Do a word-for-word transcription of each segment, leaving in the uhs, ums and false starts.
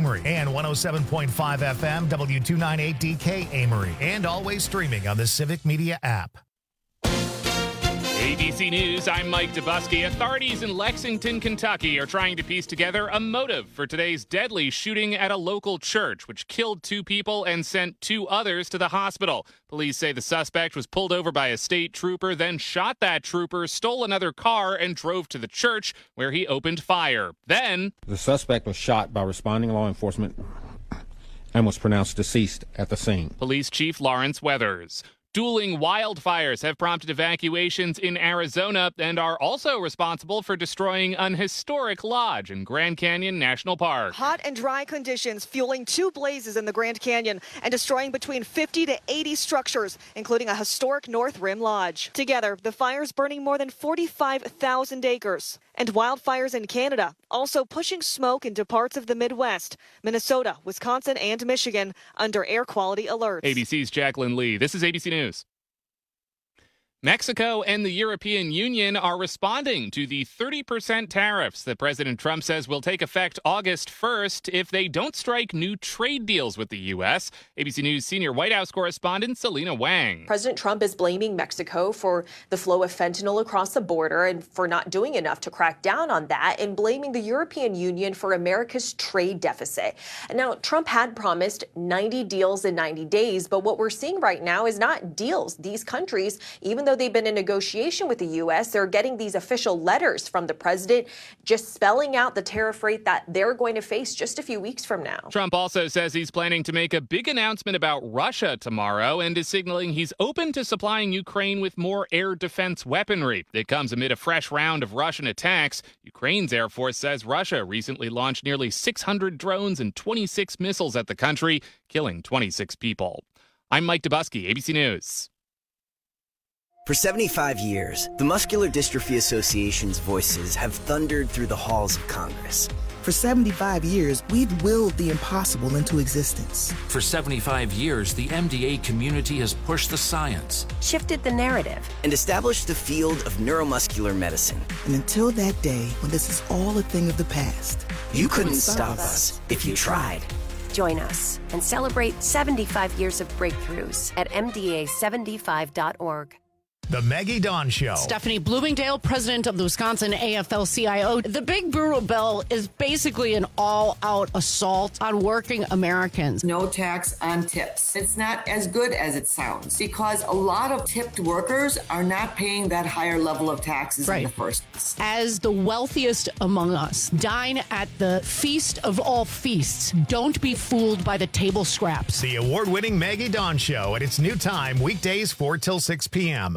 Amory, and one oh seven point five F M, W two ninety-eight D K Amory, and always streaming on the Civic Media app. A B C News, I'm Mike Dubusky. Authorities in Lexington, Kentucky are trying to piece together a motive for today's deadly shooting at a local church, which killed two people and sent two others to the hospital. Police say the suspect was pulled over by a state trooper, then shot that trooper, stole another car, and drove to the church, where he opened fire. Then, the suspect was shot by responding law enforcement and was pronounced deceased at the scene. Police Chief Lawrence Weathers. Dueling wildfires have prompted evacuations in Arizona and are also responsible for destroying an historic lodge in Grand Canyon National Park. Hot and dry conditions fueling two blazes in the Grand Canyon and destroying between fifty to eighty structures, including a historic North Rim Lodge. Together, the fires burning more than forty-five thousand acres. And wildfires in Canada, also pushing smoke into parts of the Midwest, Minnesota, Wisconsin, and Michigan under air quality alerts. A B C's Jacqueline Lee. This is A B C News. Mexico and the European Union are responding to the thirty percent tariffs that President Trump says will take effect August first if they don't strike new trade deals with the U S. A B C News senior White House correspondent Selena Wang. President Trump is blaming Mexico for the flow of fentanyl across the border and for not doing enough to crack down on that, and blaming the European Union for America's trade deficit. And now, Trump had promised ninety deals in ninety days, but what we're seeing right now is not deals. These countries, even though they've been in negotiation with the U S, they're getting these official letters from the president just spelling out the tariff rate that they're going to face just a few weeks from now. Trump also says he's planning to make a big announcement about Russia tomorrow and is signaling he's open to supplying Ukraine with more air defense weaponry. It comes amid a fresh round of Russian attacks. Ukraine's Air Force says Russia recently launched nearly six hundred drones and twenty-six missiles at the country, killing twenty-six people. I'm Mike Dubusky, A B C News. For seventy-five years, the Muscular Dystrophy Association's voices have thundered through the halls of Congress. For seventy-five years, we've willed the impossible into existence. For seventy-five years, the M D A community has pushed the science, shifted the narrative, and established the field of neuromuscular medicine. And until that day, when this is all a thing of the past, you, you couldn't, couldn't stop us if you tried. Join us and celebrate seventy-five years of breakthroughs at M D A seventy-five dot org. The Maggie Dawn Show. Stephanie Bloomingdale, president of the Wisconsin A F L C I O. The Big Brutal Bill is basically an all-out assault on working Americans. No tax on tips. It's not as good as it sounds because a lot of tipped workers are not paying that higher level of taxes right. in the first place. As the wealthiest among us, dine at the feast of all feasts. Don't be fooled by the table scraps. The award-winning Maggie Dawn Show at its new time, weekdays four till six p.m.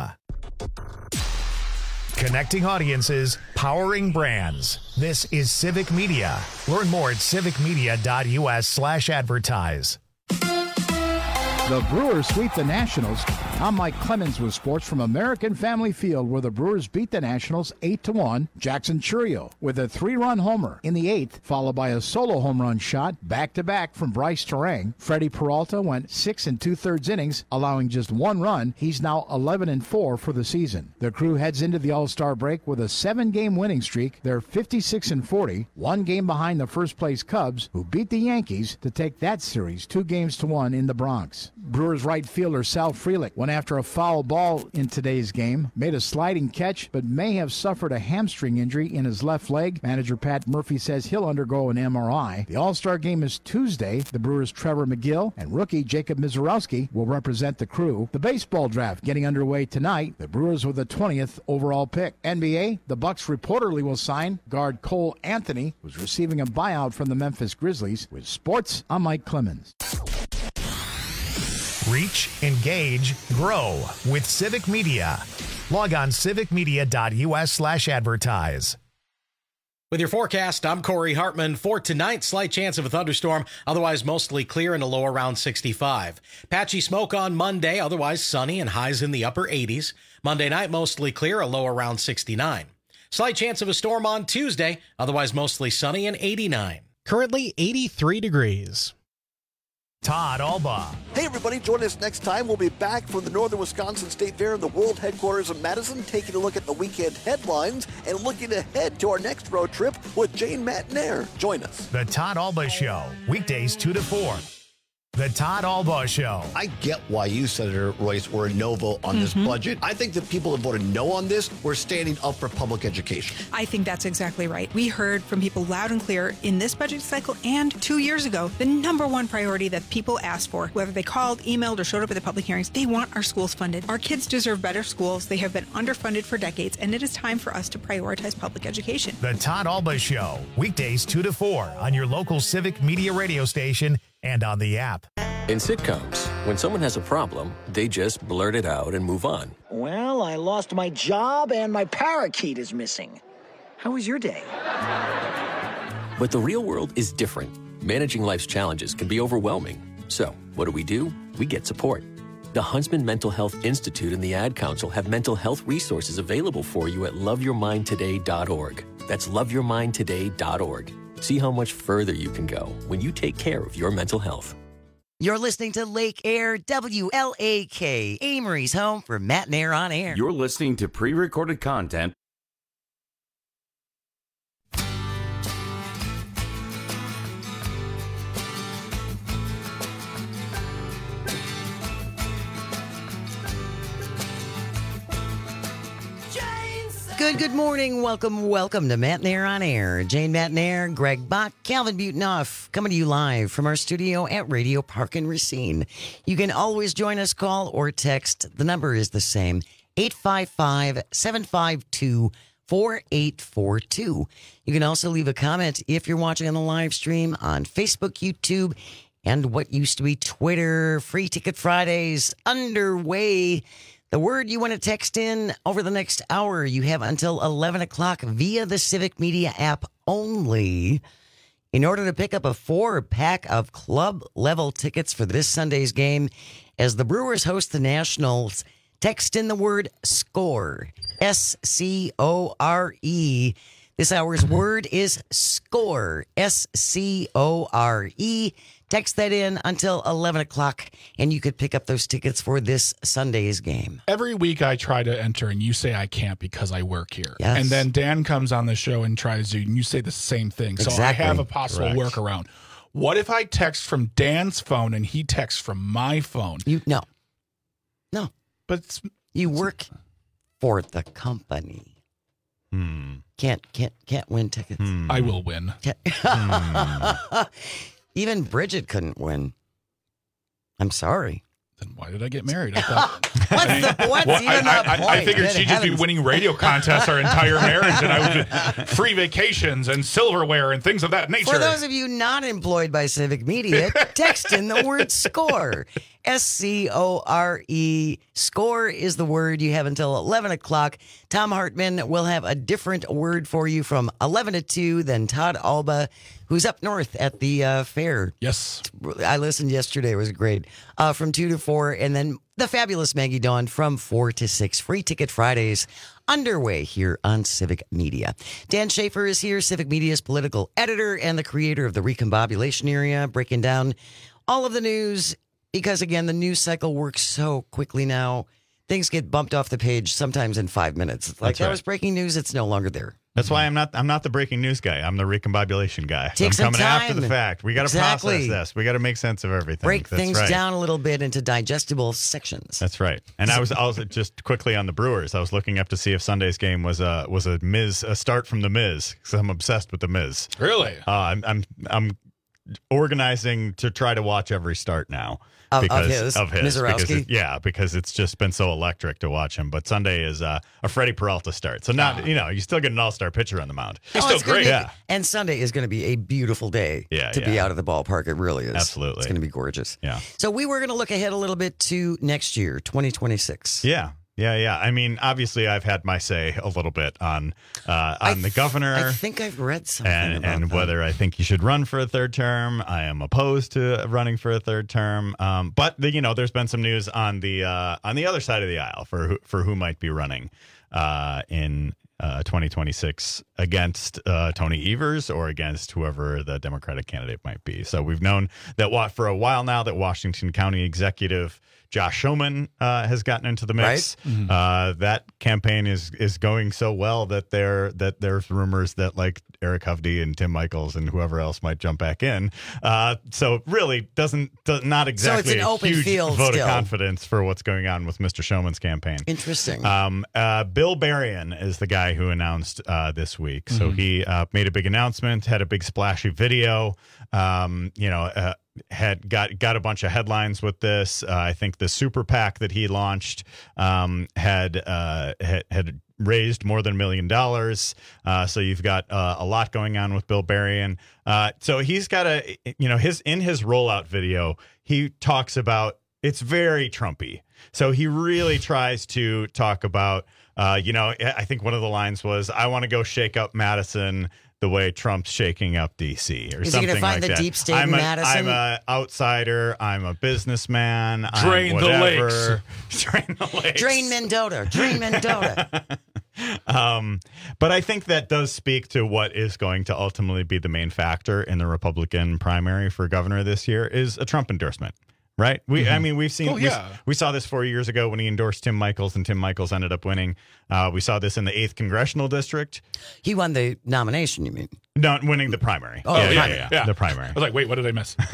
Connecting audiences, powering brands. This is Civic Media. Learn more at civicmedia.us slash advertise. The Brewers sweep the Nationals. I'm Mike Clemens with sports from American Family Field, where the Brewers beat the Nationals eight to one. Jackson Churio with a three-run homer in the eighth, followed by a solo home run shot back-to-back from Bryce Terang. Freddie Peralta went six and two-thirds innings, allowing just one run. He's now eleven and four for the season. The Crew heads into the All-Star break with a seven-game winning streak. They're fifty-six and forty, one game behind the first-place Cubs, who beat the Yankees to take that series two games to one in the Bronx. Brewers right fielder Sal Frelick went after a foul ball in today's game, made a sliding catch, but may have suffered a hamstring injury in his left leg. Manager Pat Murphy says he'll undergo an M R I. The All-Star game is Tuesday. The Brewers' Trevor McGill and rookie Jacob Mizorowski will represent the Crew. The baseball draft getting underway tonight. The Brewers with the twentieth overall pick. N B A, the Bucks reportedly will sign guard Cole Anthony, who's receiving a buyout from the Memphis Grizzlies. With sports, I'm Mike Clemens. Reach, engage, grow with Civic Media. Log on civicmedia.us slash advertise. With your forecast, I'm Corey Hartman. For tonight, slight chance of a thunderstorm, otherwise mostly clear and a low around sixty-five. Patchy smoke on Monday, otherwise sunny and highs in the upper eighties. Monday night, mostly clear, a low around sixty-nine. Slight chance of a storm on Tuesday, otherwise mostly sunny and eighty-nine. Currently eighty-three degrees. Todd Alba. Hey, everybody, join us next time. We'll be back from the Northern Wisconsin State Fair in the world headquarters of Madison, taking a look at the weekend headlines and looking ahead to our next road trip with Jane Matnair. Join us. The Todd Alba Show, weekdays two to four. The Todd Alba Show. I get why you, Senator Royce, were a no vote on this Mhm. budget. I think the people that voted no on this were standing up for public education. I think that's exactly right. We heard from people loud and clear in this budget cycle and two years ago, the number one priority that people asked for, whether they called, emailed, or showed up at the public hearings, they want our schools funded. Our kids deserve better schools. They have been underfunded for decades, and it is time for us to prioritize public education. The Todd Alba Show, weekdays two to four on your local Civic Media radio station and on the app. In sitcoms, when someone has a problem, they just blurt it out and move on. Well, I lost my job and my parakeet is missing. How was your day? But the real world is different. Managing life's challenges can be overwhelming. So, what do we do? We get support. The Huntsman Mental Health Institute and the Ad Council have mental health resources available for you at love your mind today dot org. That's love your mind today dot org. See how much further you can go when you take care of your mental health. You're listening to Lake Air W L A K, Amory's home for Matt and Air on Air. You're listening to pre-recorded content. Good, good morning. Welcome, welcome to Matt and Air on Air. Jane Matt and Air, Greg Bach, Calvin Butenhoff, coming to you live from our studio at Radio Park and Racine. You can always join us, call or text. The number is the same, eight five five, seven five two, four eight four two. You can also leave a comment if you're watching on the live stream on Facebook, YouTube, and what used to be Twitter. Free Ticket Fridays underway. The word you want to text in over the next hour, you have until eleven o'clock via the Civic Media app only. In order to pick up a four-pack of club-level tickets for this Sunday's game, as the Brewers host the Nationals, text in the word SCORE, S C O R E. This hour's word is SCORE, S C O R E. Text that in until eleven o'clock, and you could pick up those tickets for this Sunday's game. Every week I try to enter, and you say I can't because I work here. Yes. And then Dan comes on the show and tries to, and you say the same thing. So Exactly. I have a possible Correct. workaround. What if I text from Dan's phone and he texts from my phone? You No. No. But it's, you work for the company. Hmm. Can't can't can't win tickets. I will win. Can't- Even Bridget couldn't win. I'm sorry. Then why did I get married? I thought. What's the what's Well, even I, the I, point? I figured Good she'd just be heavens. winning radio contests our entire marriage, and I would free vacations and silverware and things of that nature. For those of you not employed by Civic Media, text in the word SCORE. S C O R E. SCORE is the word. You have until eleven o'clock. Tom Hartman will have a different word for you from eleven to two. Then Todd Alba, who's up north at the uh, fair. Yes. I listened yesterday. It was great. Uh, from two to four. And then the fabulous Maggie Dawn from four to six. Free Ticket Fridays underway here on Civic Media. Dan Schaefer is here, Civic Media's political editor and the creator of the Recombobulation Area, breaking down all of the news. Because, again, the news cycle works so quickly now. Things get bumped off the page sometimes in five minutes. It's like, That's that right. was breaking news. It's no longer there. That's why I'm not I'm not the breaking news guy. I'm the recombobulation guy. Take I'm some coming after time. the fact. We got to Exactly. process this. We got to make sense of everything. Break That's things right. down a little bit into digestible sections. That's right. And I was also just quickly on the Brewers. I was looking up to see if Sunday's game was a was a Miz a start from the Miz because I'm obsessed with the Miz. Really? Uh, I'm I'm I'm organizing to try to watch every start now. Of- of because his? of his, because Mizorowski? it- yeah, because it's just been so electric to watch him. But Sunday is uh, a Freddie Peralta start, so not you know you still get an all star pitcher on the mound. Oh, it's gonna be- Yeah, And Sunday is going to be a beautiful day Yeah, to be yeah. out of the ballpark. It really is. Absolutely. It's going to be gorgeous. yeah. So we were going to look ahead a little bit to next year, twenty twenty-six. Yeah, yeah, yeah. I mean, obviously, I've had my say a little bit on uh, on the governor. I think I've read something and about and that. whether I think he should run for a third term. I am opposed to running for a third term. Um, but the, you know, there's been some news on the uh, on the other side of the aisle for who, for who might be running uh, in uh, twenty twenty-six against uh, Tony Evers or against whoever the Democratic candidate might be. So we've known that what for a while now that Washington County Executive Josh Schoemann uh, has gotten into the mix. Right? Mm-hmm. Uh, that campaign is is going so well that there that there's rumors that like Eric Hovde and Tim Michaels and whoever else might jump back in. Uh, so really doesn't does not exactly so it's an a open huge field vote still. of confidence for what's going on with Mister Schoemann's campaign. Interesting. Um, uh, Bill Berrien is the guy who announced uh, this week. So Mhm. he uh, made a big announcement, had a big splashy video. Um, you know. Uh, had got got a bunch of headlines with this. Uh, I think the super PAC that he launched um, had, uh, had had raised more than a million dollars. Uh, so you've got uh, a lot going on with Bill Berrien. Uh, so he's got a you know his in his rollout video he talks about it's very Trumpy. So he really tries to talk about uh, you know I think one of the lines was I want to go shake up Madison the way Trump's shaking up D C or Is he something gonna find like the that. deep state I'm in a, Madison? I'm a outsider. I'm a businessman. Drain I'm the whatever. lakes. Drain the lakes. Drain Mendota. Drain Mendota. Um, but I think that does speak to what is going to ultimately be the main factor in the Republican primary for governor this year is a Trump endorsement. Right. We I mean, we've seen Oh, we, yeah. we saw this four years ago when he endorsed Tim Michaels and Tim Michaels ended up winning. Uh, we saw this in the eighth congressional district. He won the nomination, you mean? No, winning the primary. Oh, yeah, the yeah, primary. yeah, Yeah. the primary. I was like, wait, what did I miss?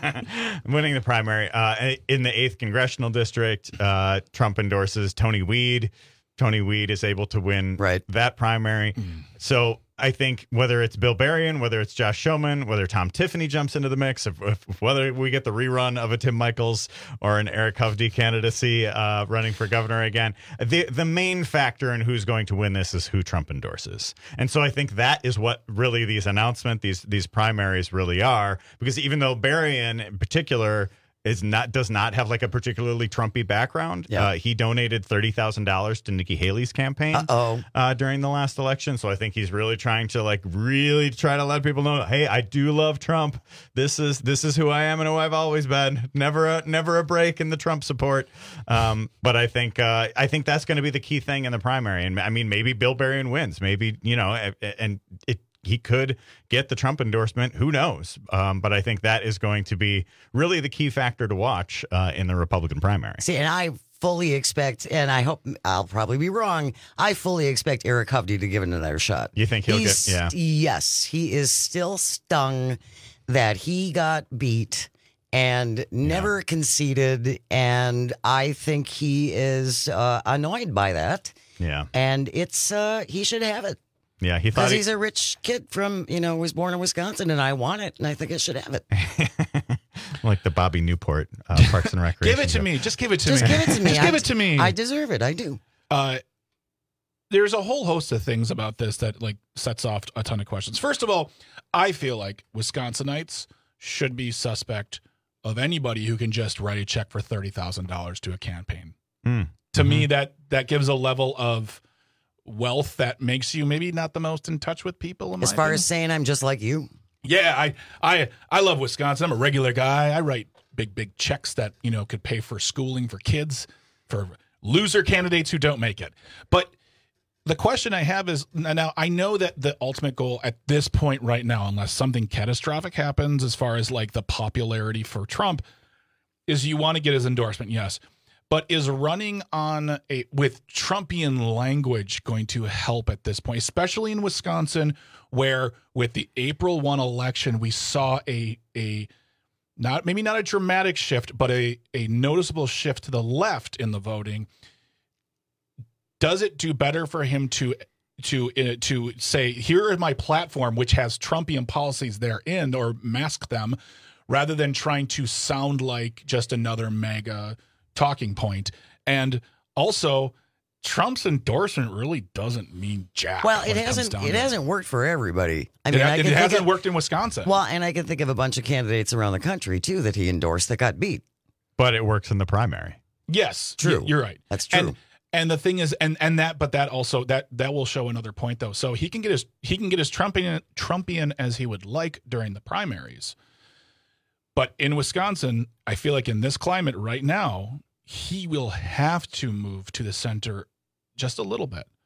Winning the primary uh, in the eighth congressional district, uh, Trump endorses Tony Weed. Tony Weed is able to win right. that primary. Mm. So I think whether it's Bill Berrien, whether it's Josh Schoemann, whether Tom Tiffany jumps into the mix, if, if, whether we get the rerun of a Tim Michaels or an Eric Hovde candidacy uh, running for governor again, the the main factor in who's going to win this is who Trump endorses. And so I think that is what really these announcements, these these primaries really are, because even though Berrien in particular is not does not have like a particularly Trumpy background. Yeah. Uh, he donated thirty thousand dollars to Nikki Haley's campaign Uh-oh. uh, during the last election. So I think he's really trying to like really try to let people know, hey, I do love Trump. This is this is who I am and who I've always been. Never a never a break in the Trump support. Um, but I think uh, I think that's going to be the key thing in the primary. And I mean, maybe Bill Berrien wins. Maybe you know, and it. He could get the Trump endorsement. Who knows? Um, but I think that is going to be really the key factor to watch uh, in the Republican primary. See, and I fully expect, and I hope I'll probably be wrong, I fully expect Eric Hovde to give it another shot. You think he'll He's, get, yeah. Yes, he is still stung that he got beat and never yeah. conceded, and I think he is uh, annoyed by that. Yeah. And it's, uh, he should have it. Yeah, he thought Because he, he's a rich kid from, you know, was born in Wisconsin, and I want it, and I think I should have it. like the Bobby Newport uh, Parks and Recreation. Give it to show. me. Just give it to Just me. give it to me. Just I, give it to me. I deserve it. I do. Uh, there's a whole host of things about this that like sets off a ton of questions. First of all, I feel like Wisconsinites should be suspect of anybody who can just write a check for thirty thousand dollars to a campaign. Mm. To Mm-hmm. me, that that gives a level of wealth that makes you maybe not the most in touch with people. In As my far opinion. as saying I'm just like you. Yeah, I, I, I love Wisconsin. I'm a regular guy. I write big, big checks that, you know, could pay for schooling for kids, for loser candidates who don't make it. But the question I have is, now I know that the ultimate goal at this point right now, unless something catastrophic happens as far as like the popularity for Trump, is you want to get his endorsement, yes. But is running on a with Trumpian language going to help at this point, especially in Wisconsin, where with the April first election, we saw a a not maybe not a dramatic shift, but a, a noticeable shift to the left in the voting. Does it do better for him to to uh, to say, here is my platform, which has Trumpian policies therein, or mask them, rather than trying to sound like just another MAGA talking point? And also, Trump's endorsement really doesn't mean jack. Well, it when hasn't. comes It down to hasn't worked for everybody. I It mean, ha- I it can think hasn't of- worked in Wisconsin. Well, and I can think of a bunch of candidates around the country too that he endorsed that got beat. But it works in the primary. Yes, True. y- You're right. That's true. And, and the thing is, and and that, but that also that that will show another point though. So he can get his he can get his Trumpian Trumpian as he would like during the primaries. But in Wisconsin, I feel like in this climate right now, he will have to move to the center just a little bit,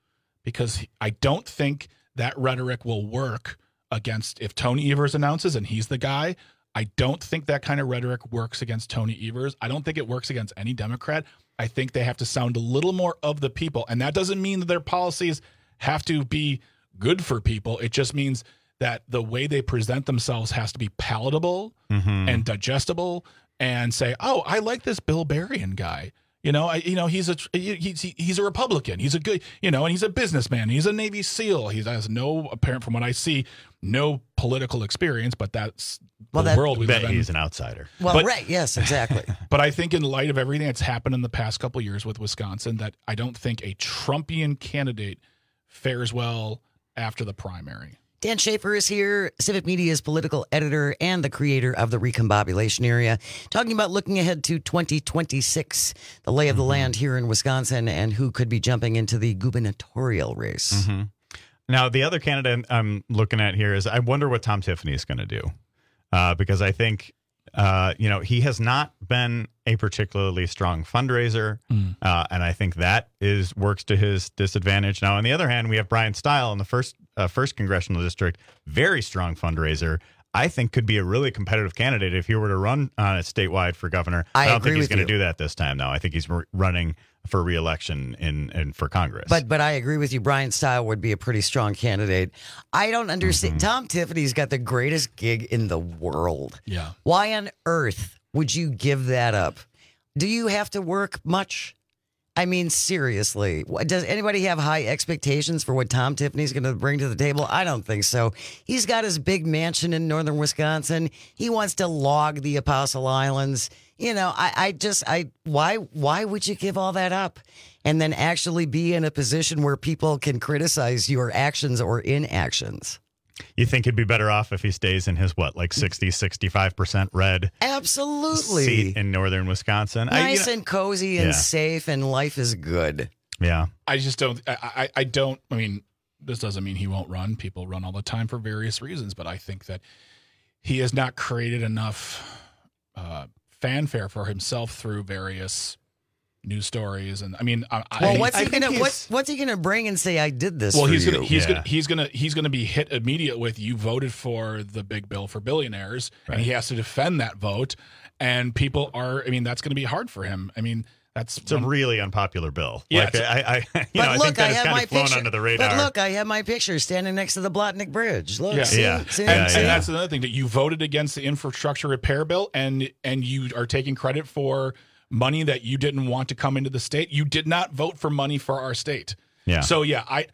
because he, I don't think that rhetoric will work against if Tony Evers announces and he's the guy. I don't think that kind of rhetoric works against Tony Evers. I don't think it works against any Democrat. I think they have to sound a little more of the people. And that doesn't mean that their policies have to be good for people. It just means that the way they present themselves has to be palatable mm-hmm. and digestible and say, oh, I like this Bill Berrien guy. You know, I, you know, he's a he's he's a Republican. He's a good, you know, and he's a businessman. He's a Navy SEAL. He has no apparent, from what I see, no political experience. But that's well, the that, world we live in. He's an outsider. Well, but, right? Yes, exactly. But I think in light of everything that's happened in the past couple of years with Wisconsin, that I don't think a Trumpian candidate fares well after the primary. Dan Schaefer is here, Civic Media's political editor and the creator of the Recombobulation Area, talking about looking ahead to twenty twenty-six, the lay of the mm-hmm. land here in Wisconsin, and who could be jumping into the gubernatorial race. Mm-hmm. Now, the other candidate I'm looking at here is I wonder what Tom Tiffany is going to do, uh, because I think, uh, you know, he has not been a particularly strong fundraiser, mm. uh, and I think that is works to his disadvantage. Now, on the other hand, we have Brian Stile in the first uh, first congressional district, very strong fundraiser. I think could be a really competitive candidate if he were to run on it statewide for governor. I, I don't agree think he's with going to you. do that this time, though. I think he's r- running for re-election in, in for Congress. But but I agree with you. Brian Stile would be a pretty strong candidate. I don't understand. Mm-hmm. Tom Tiffany's got the greatest gig in the world. Yeah. Why on earth would you give that up? Do you have to work much? I mean, seriously, does anybody have high expectations for what Tom Tiffany's going to bring to the table? I don't think so. He's got his big mansion in northern Wisconsin. He wants to log the Apostle Islands. You know, I, I just, I, why, why would you give all that up and then actually be in a position where people can criticize your actions or inactions? You think he'd be better off if he stays in his, what, like sixty, sixty-five percent red Absolutely. seat in northern Wisconsin? Nice I, you know, and cozy and yeah. safe, and life is good. Yeah. I just don't, I, I, I don't, I mean, this doesn't mean he won't run. People run all the time for various reasons, but I think that he has not created enough uh, fanfare for himself through various news stories, and I mean, I, well, I, what's I he gonna what's what's he gonna bring and say? I did this. Well, for he's you. gonna he's Yeah. gonna he's gonna he's gonna be hit immediate with you voted for the big bill for billionaires, Right. and he has to defend that vote, and people are. I mean, that's going to be hard for him. I mean, that's It's a really unpopular bill. Yeah, like, it's a- I, I, you But know, I look, think that I has have kind my of flown picture. under the radar. But look, I have my picture standing next to the Blotnick Bridge. Look, Yeah. see, Yeah. see, And, see? and that's another thing that you voted against the infrastructure repair bill, and and you are taking credit for money that you didn't want to come into the state. You did not vote for money for our state. Yeah. So yeah, I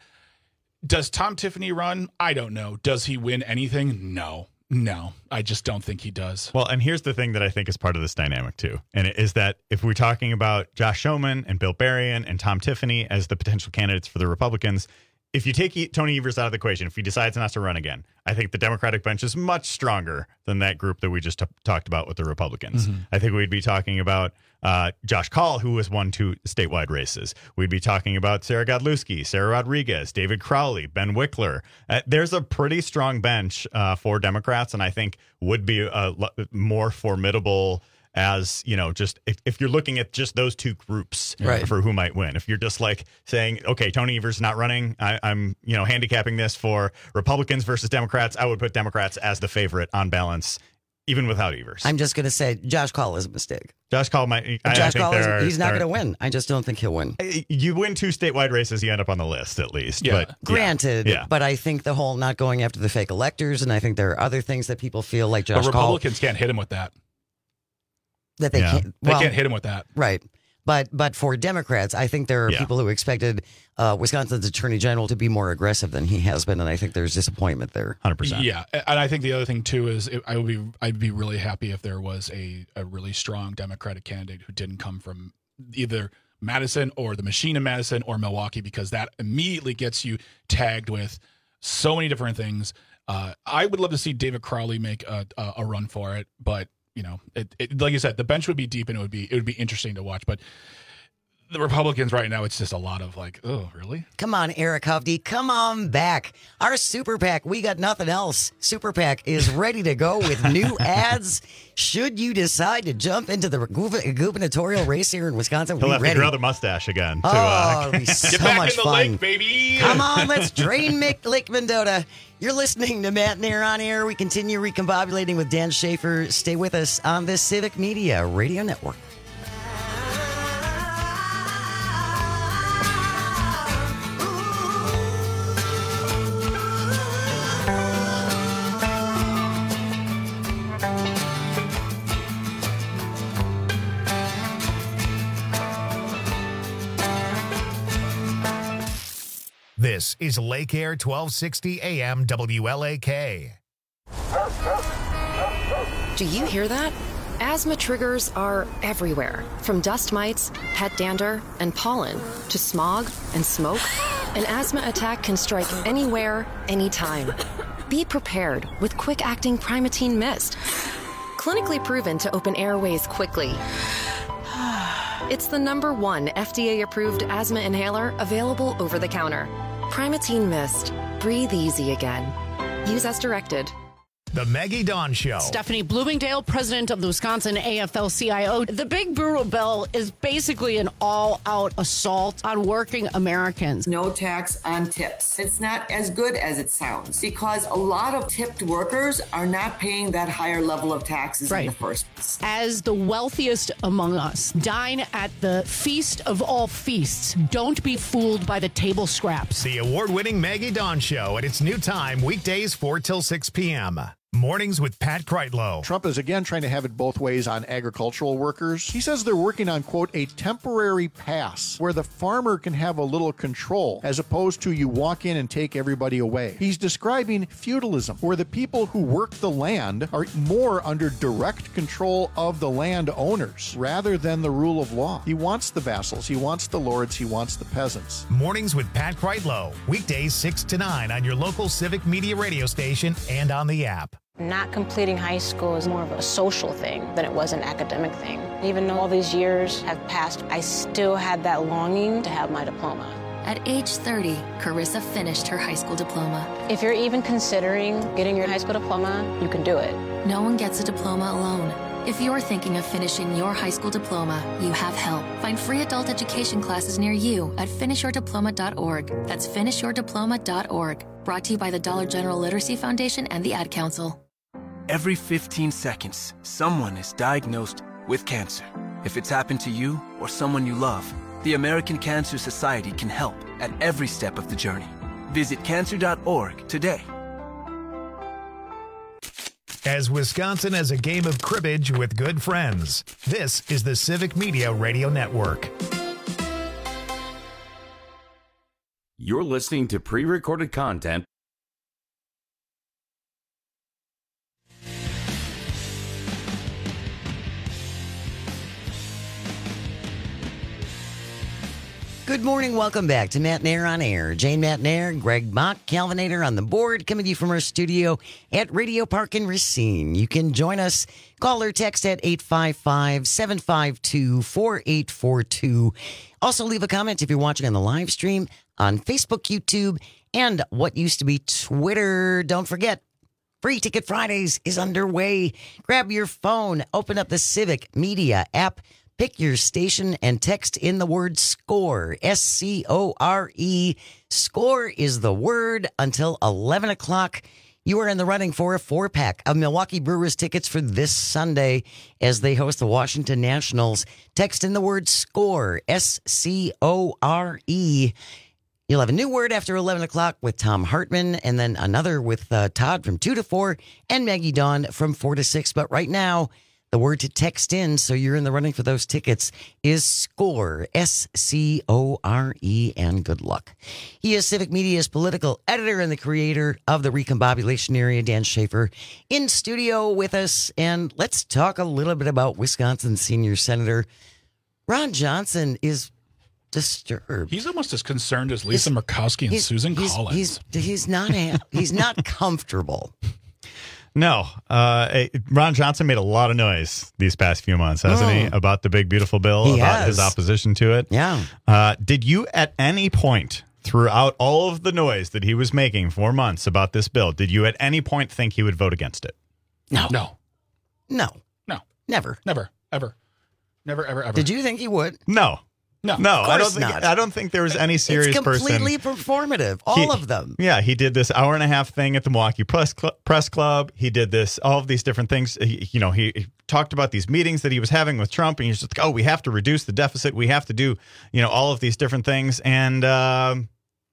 does Tom Tiffany run? I don't know. Does he win anything? No. No. I just don't think he does. Well, and here's the thing that I think is part of this dynamic too, and it is that if we're talking about Josh Schoeman and Bill Berrien and Tom Tiffany as the potential candidates for the Republicans, if you take E- Tony Evers out of the equation, if he decides not to run again, I think the Democratic bench is much stronger than that group that we just t- talked about with the Republicans. Mm-hmm. I think we'd be talking about uh, Josh Kaul, who has won two statewide races. We'd be talking about Sarah Godlewski, Sarah Rodriguez, David Crowley, Ben Wickler. Uh, there's a pretty strong bench uh, for Democrats, and I think would be a lo- more formidable as, you know, just if, if you're looking at just those two groups Right. for who might win. If you're just like saying, okay, Tony Evers not running, I, I'm, you know, handicapping this for Republicans versus Democrats, I would put Democrats as the favorite on balance, even without Evers. I'm just going to say Josh Kaul is a mistake. Josh Kaul might. I, Josh I think Kaul, there is, are- he's not there going to are- win. I just don't think he'll win. You win two statewide races, you end up on the list at least. Yeah. But Granted, yeah. but I think the whole not going after the fake electors, and I think there are other things that people feel like But Josh Kaul Republicans can't hit him with that. that they Yeah. can't. They Well, can't hit him with that. right. But but for Democrats, I think there are Yeah. people who expected uh, Wisconsin's attorney general to be more aggressive than he has been, and I think there's disappointment there. one hundred percent. Yeah, and I think the other thing too is it, I would be I'd be really happy if there was a, a really strong Democratic candidate who didn't come from either Madison or the machine in Madison or Milwaukee, because that immediately gets you tagged with so many different things. Uh, I would love to see David Crowley make a, a, a run for it, but you know, it, it, like you said, the bench would be deep and it would be it would be interesting to watch. But the Republicans right now, it's just a lot of like, oh, really? Come on, Eric Hovde. Come on back. Our Super PAC, we got nothing else. Super PAC is ready to go with new ads. Should you decide to jump into the gubernatorial race here in Wisconsin, he'll we have ready. to grow the mustache again. Oh, to, uh, it'll be so Get back much in the fun. lake, baby. Come on, let's drain Mick Lake Mendota. You're listening to Matt Nair on Air. We continue recombobulating with Dan Schaefer. Stay with us on the Civic Media Radio Network. This is Lake Air twelve sixty A M W L A K. Do you hear that? Asthma triggers are everywhere, from dust mites, pet dander, and pollen, to smog and smoke. An asthma attack can strike anywhere, anytime. Be prepared with quick-acting Primatene Mist. Clinically proven to open airways quickly. It's the number one F D A-approved asthma inhaler available over the counter. Primatene Mist. Breathe easy again. Use as directed. The Maggie Dawn Show. Stephanie Bloomingdale, president of the Wisconsin A F L C I O. The Big Brutal Bill is basically an all-out assault on working Americans. No tax on tips. It's not as good as it sounds because a lot of tipped workers are not paying that higher level of taxes Right. in the first place. As the wealthiest among us, dine at the feast of all feasts. Don't be fooled by the table scraps. The award-winning Maggie Dawn Show at its new time, weekdays four till six p.m. Mornings with Pat Kreitlow. Trump is again trying to have it both ways on agricultural workers. He says they're working on, quote, a temporary pass where the farmer can have a little control as opposed to you walk in and take everybody away. He's describing feudalism, where the people who work the land are more under direct control of the land owners rather than the rule of law. He wants the vassals, he wants the lords, he wants the peasants. Mornings with Pat Kreitlow. Weekdays six to nine on your local Civic Media radio station and on the app. Not completing high school is more of a social thing than it was an academic thing. Even though all these years have passed, I still had that longing to have my diploma. At age thirty, Carissa finished her high school diploma. If you're even considering getting your high school diploma, you can do it. No one gets a diploma alone. If you're thinking of finishing your high school diploma, you have help. Find free adult education classes near you at finish your diploma dot org. That's finish your diploma dot org. Brought to you by the Dollar General Literacy Foundation and the Ad Council. Every fifteen seconds, someone is diagnosed with cancer. If it's happened to you or someone you love, the American Cancer Society can help at every step of the journey. Visit cancer dot org today. As Wisconsin has a game of cribbage with good friends, this is the Civic Media Radio Network. You're listening to pre-recorded content. Good morning. Welcome back to Matt Nair on Air. Jane Matt Nair, Greg Bach, Calvinator on the board, coming to you from our studio at Radio Park in Racine. You can join us. Call or text at eight five five, seven five two, four eight four two. Also, leave a comment if you're watching on the live stream on Facebook, YouTube, and what used to be Twitter. Don't forget, Free Ticket Fridays is underway. Grab your phone, open up the Civic Media app, pick your station and text in the word SCORE, S C O R E. SCORE is the word until eleven o'clock. You are in the running for a four-pack of Milwaukee Brewers tickets for this Sunday as they host the Washington Nationals. Text in the word SCORE, S C O R E. You'll have a new word after eleven o'clock with Tom Hartman, and then another with uh, Todd from two to four and Maggie Dawn from four to six. But right now, the word to text in, so you're in the running for those tickets, is SCORE, S C O R E, and good luck. He is Civic Media's political editor and the creator of the Recombobulation Area, Dan Schaefer, in studio with us. And let's talk a little bit about Wisconsin Senior Senator Ron Johnson is disturbed. He's almost as concerned as Lisa Murkowski and he's, Susan he's, Collins. He's, he's, not, he's not comfortable. No. Uh, Ron Johnson made a lot of noise these past few months, hasn't Oh. he? About the big, beautiful bill, He about has. his opposition to it. Yeah. Uh, did you at any point throughout all of the noise that he was making for months about this bill, did you at any point think he would vote against it? No. No. No. No. Never. Never. Ever. Never, ever, ever. Did you think he would? No. No. No, Of I don't course think not. I don't think there was any serious It's person. completely performative. All He- of them. Yeah, he did this hour and a half thing at the Milwaukee Press Cl- Press Club. He did this, all of these different things. He, you know, he, he talked about these meetings that he was having with Trump, and he's just like, "Oh, we have to reduce the deficit. We have to do, you know, all of these different things." And um,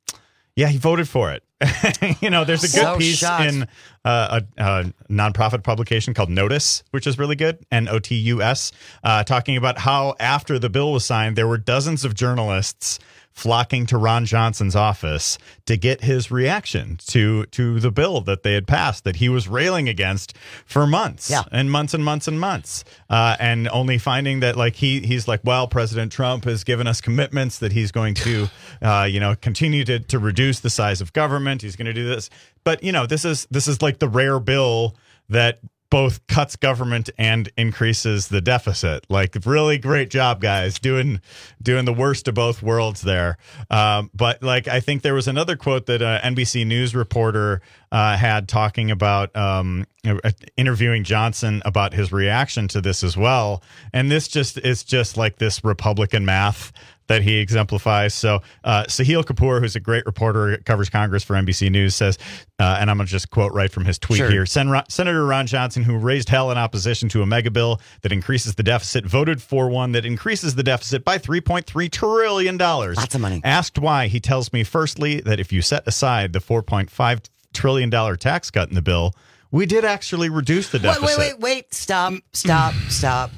yeah, he voted for it. You know, there's a good So piece shocked. in uh, a, a nonprofit publication called Notice, which is really good, N O T U S, uh, talking about how after the bill was signed, there were dozens of journalists flocking to Ron Johnson's office to get his reaction to to the bill that they had passed, that he was railing against for months Yeah. and months and months and months, uh, and only finding that like he he's like, well, President Trump has given us commitments that he's going to, uh, you know, continue to to reduce the size of government. He's going to do this, but you know, this is this is like the rare bill that both cuts government and increases the deficit. Like, really great job, guys, doing doing the worst of both worlds there. Um, but like, I think there was another quote that an N B C News reporter uh, had talking about um, interviewing Johnson about his reaction to this as well. And this just is just like this Republican math that he exemplifies. So uh, Sahil Kapoor, who's a great reporter, covers Congress for N B C News, says, uh, and I'm going to just quote right from his tweet Sure. here, Sen- Senator Ron Johnson, who raised hell in opposition to a mega bill that increases the deficit, voted for one that increases the deficit by three point three trillion dollars. Lots of money. Asked why, he tells me, firstly, that if you set aside the four point five trillion dollars tax cut in the bill, we did actually reduce the Wait, deficit. wait, wait, wait. Stop, stop, stop,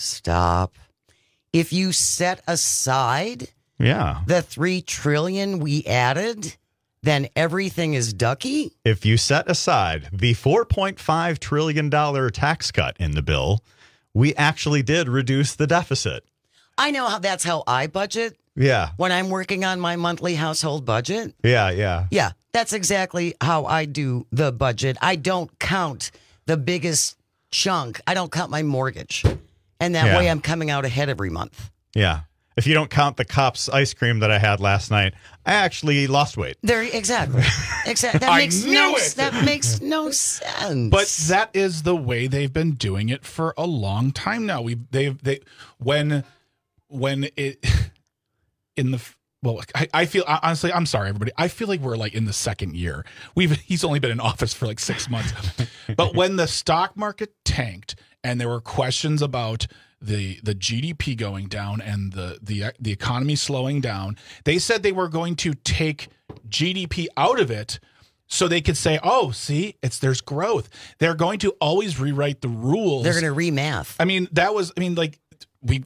stop. If you set aside Yeah. the three trillion we added, then everything is ducky? If you set aside the four point five trillion dollars tax cut in the bill, we actually did reduce the deficit. I know how that's how I budget Yeah. when I'm working on my monthly household budget. Yeah, yeah. Yeah, that's exactly how I do the budget. I don't count the biggest chunk. I don't count my mortgage. And that Yeah. way I'm coming out ahead every month. Yeah. If you don't count the Cops ice cream that I had last night, I actually lost weight. There, exactly. Exactly. That I makes knew no it. that makes no sense. But that is the way they've been doing it for a long time now. We they they when when it in the well, I, I feel honestly, I'm sorry, everybody. I feel like we're like in the second year. We've he's only been in office for like six months. But when the stock market tanked and there were questions about the the G D P going down and the the the economy slowing down, they said they were going to take G D P out of it so they could say, "Oh, see, it's there's growth." They're going to always rewrite the rules. they're going to remath. I mean, that was I mean like we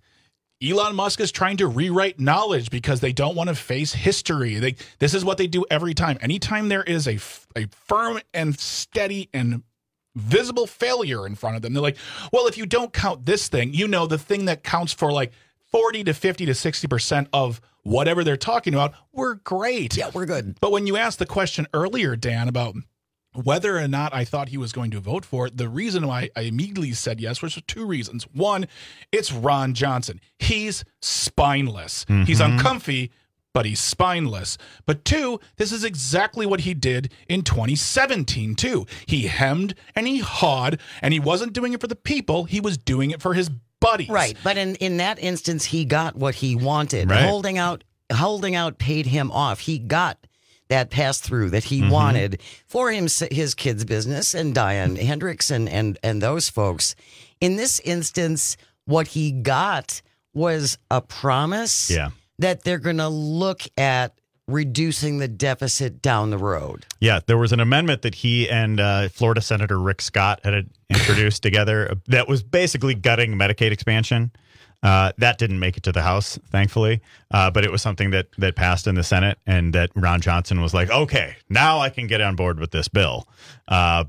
Elon Musk is trying to rewrite knowledge because they don't want to face history. They this is what they do every time. Anytime there is a f- a firm and steady and visible failure in front of them, they're like, well, if you don't count this thing, you know, the thing that counts for like forty to fifty to sixty percent of whatever they're talking about, we're great. Yeah, we're good. But when you asked the question earlier, Dan, about whether or not I thought he was going to vote for it, the reason why I immediately said yes was for two reasons. One, it's Ron Johnson. He's spineless. Mm-hmm. He's uncomfy, but he's spineless. But two, this is exactly what he did in twenty seventeen, too. He hemmed and he hawed, and he wasn't doing it for the people. He was doing it for his buddies. Right, but in, in that instance, he got what he wanted. Right. Holding out, holding out paid him off. He got that pass through that he Mm-hmm. wanted for him, his kids' business, and Diane Hendricks and and and those folks. In this instance, what he got was a promise Yeah. that they're going to look at reducing the deficit down the road. Yeah, there was an amendment that he and uh, Florida Senator Rick Scott had introduced together that was basically gutting Medicaid expansion. Uh, that didn't make it to the House, thankfully, uh, but it was something that that passed in the Senate, and that Ron Johnson was like, okay, now I can get on board with this bill. Uh, but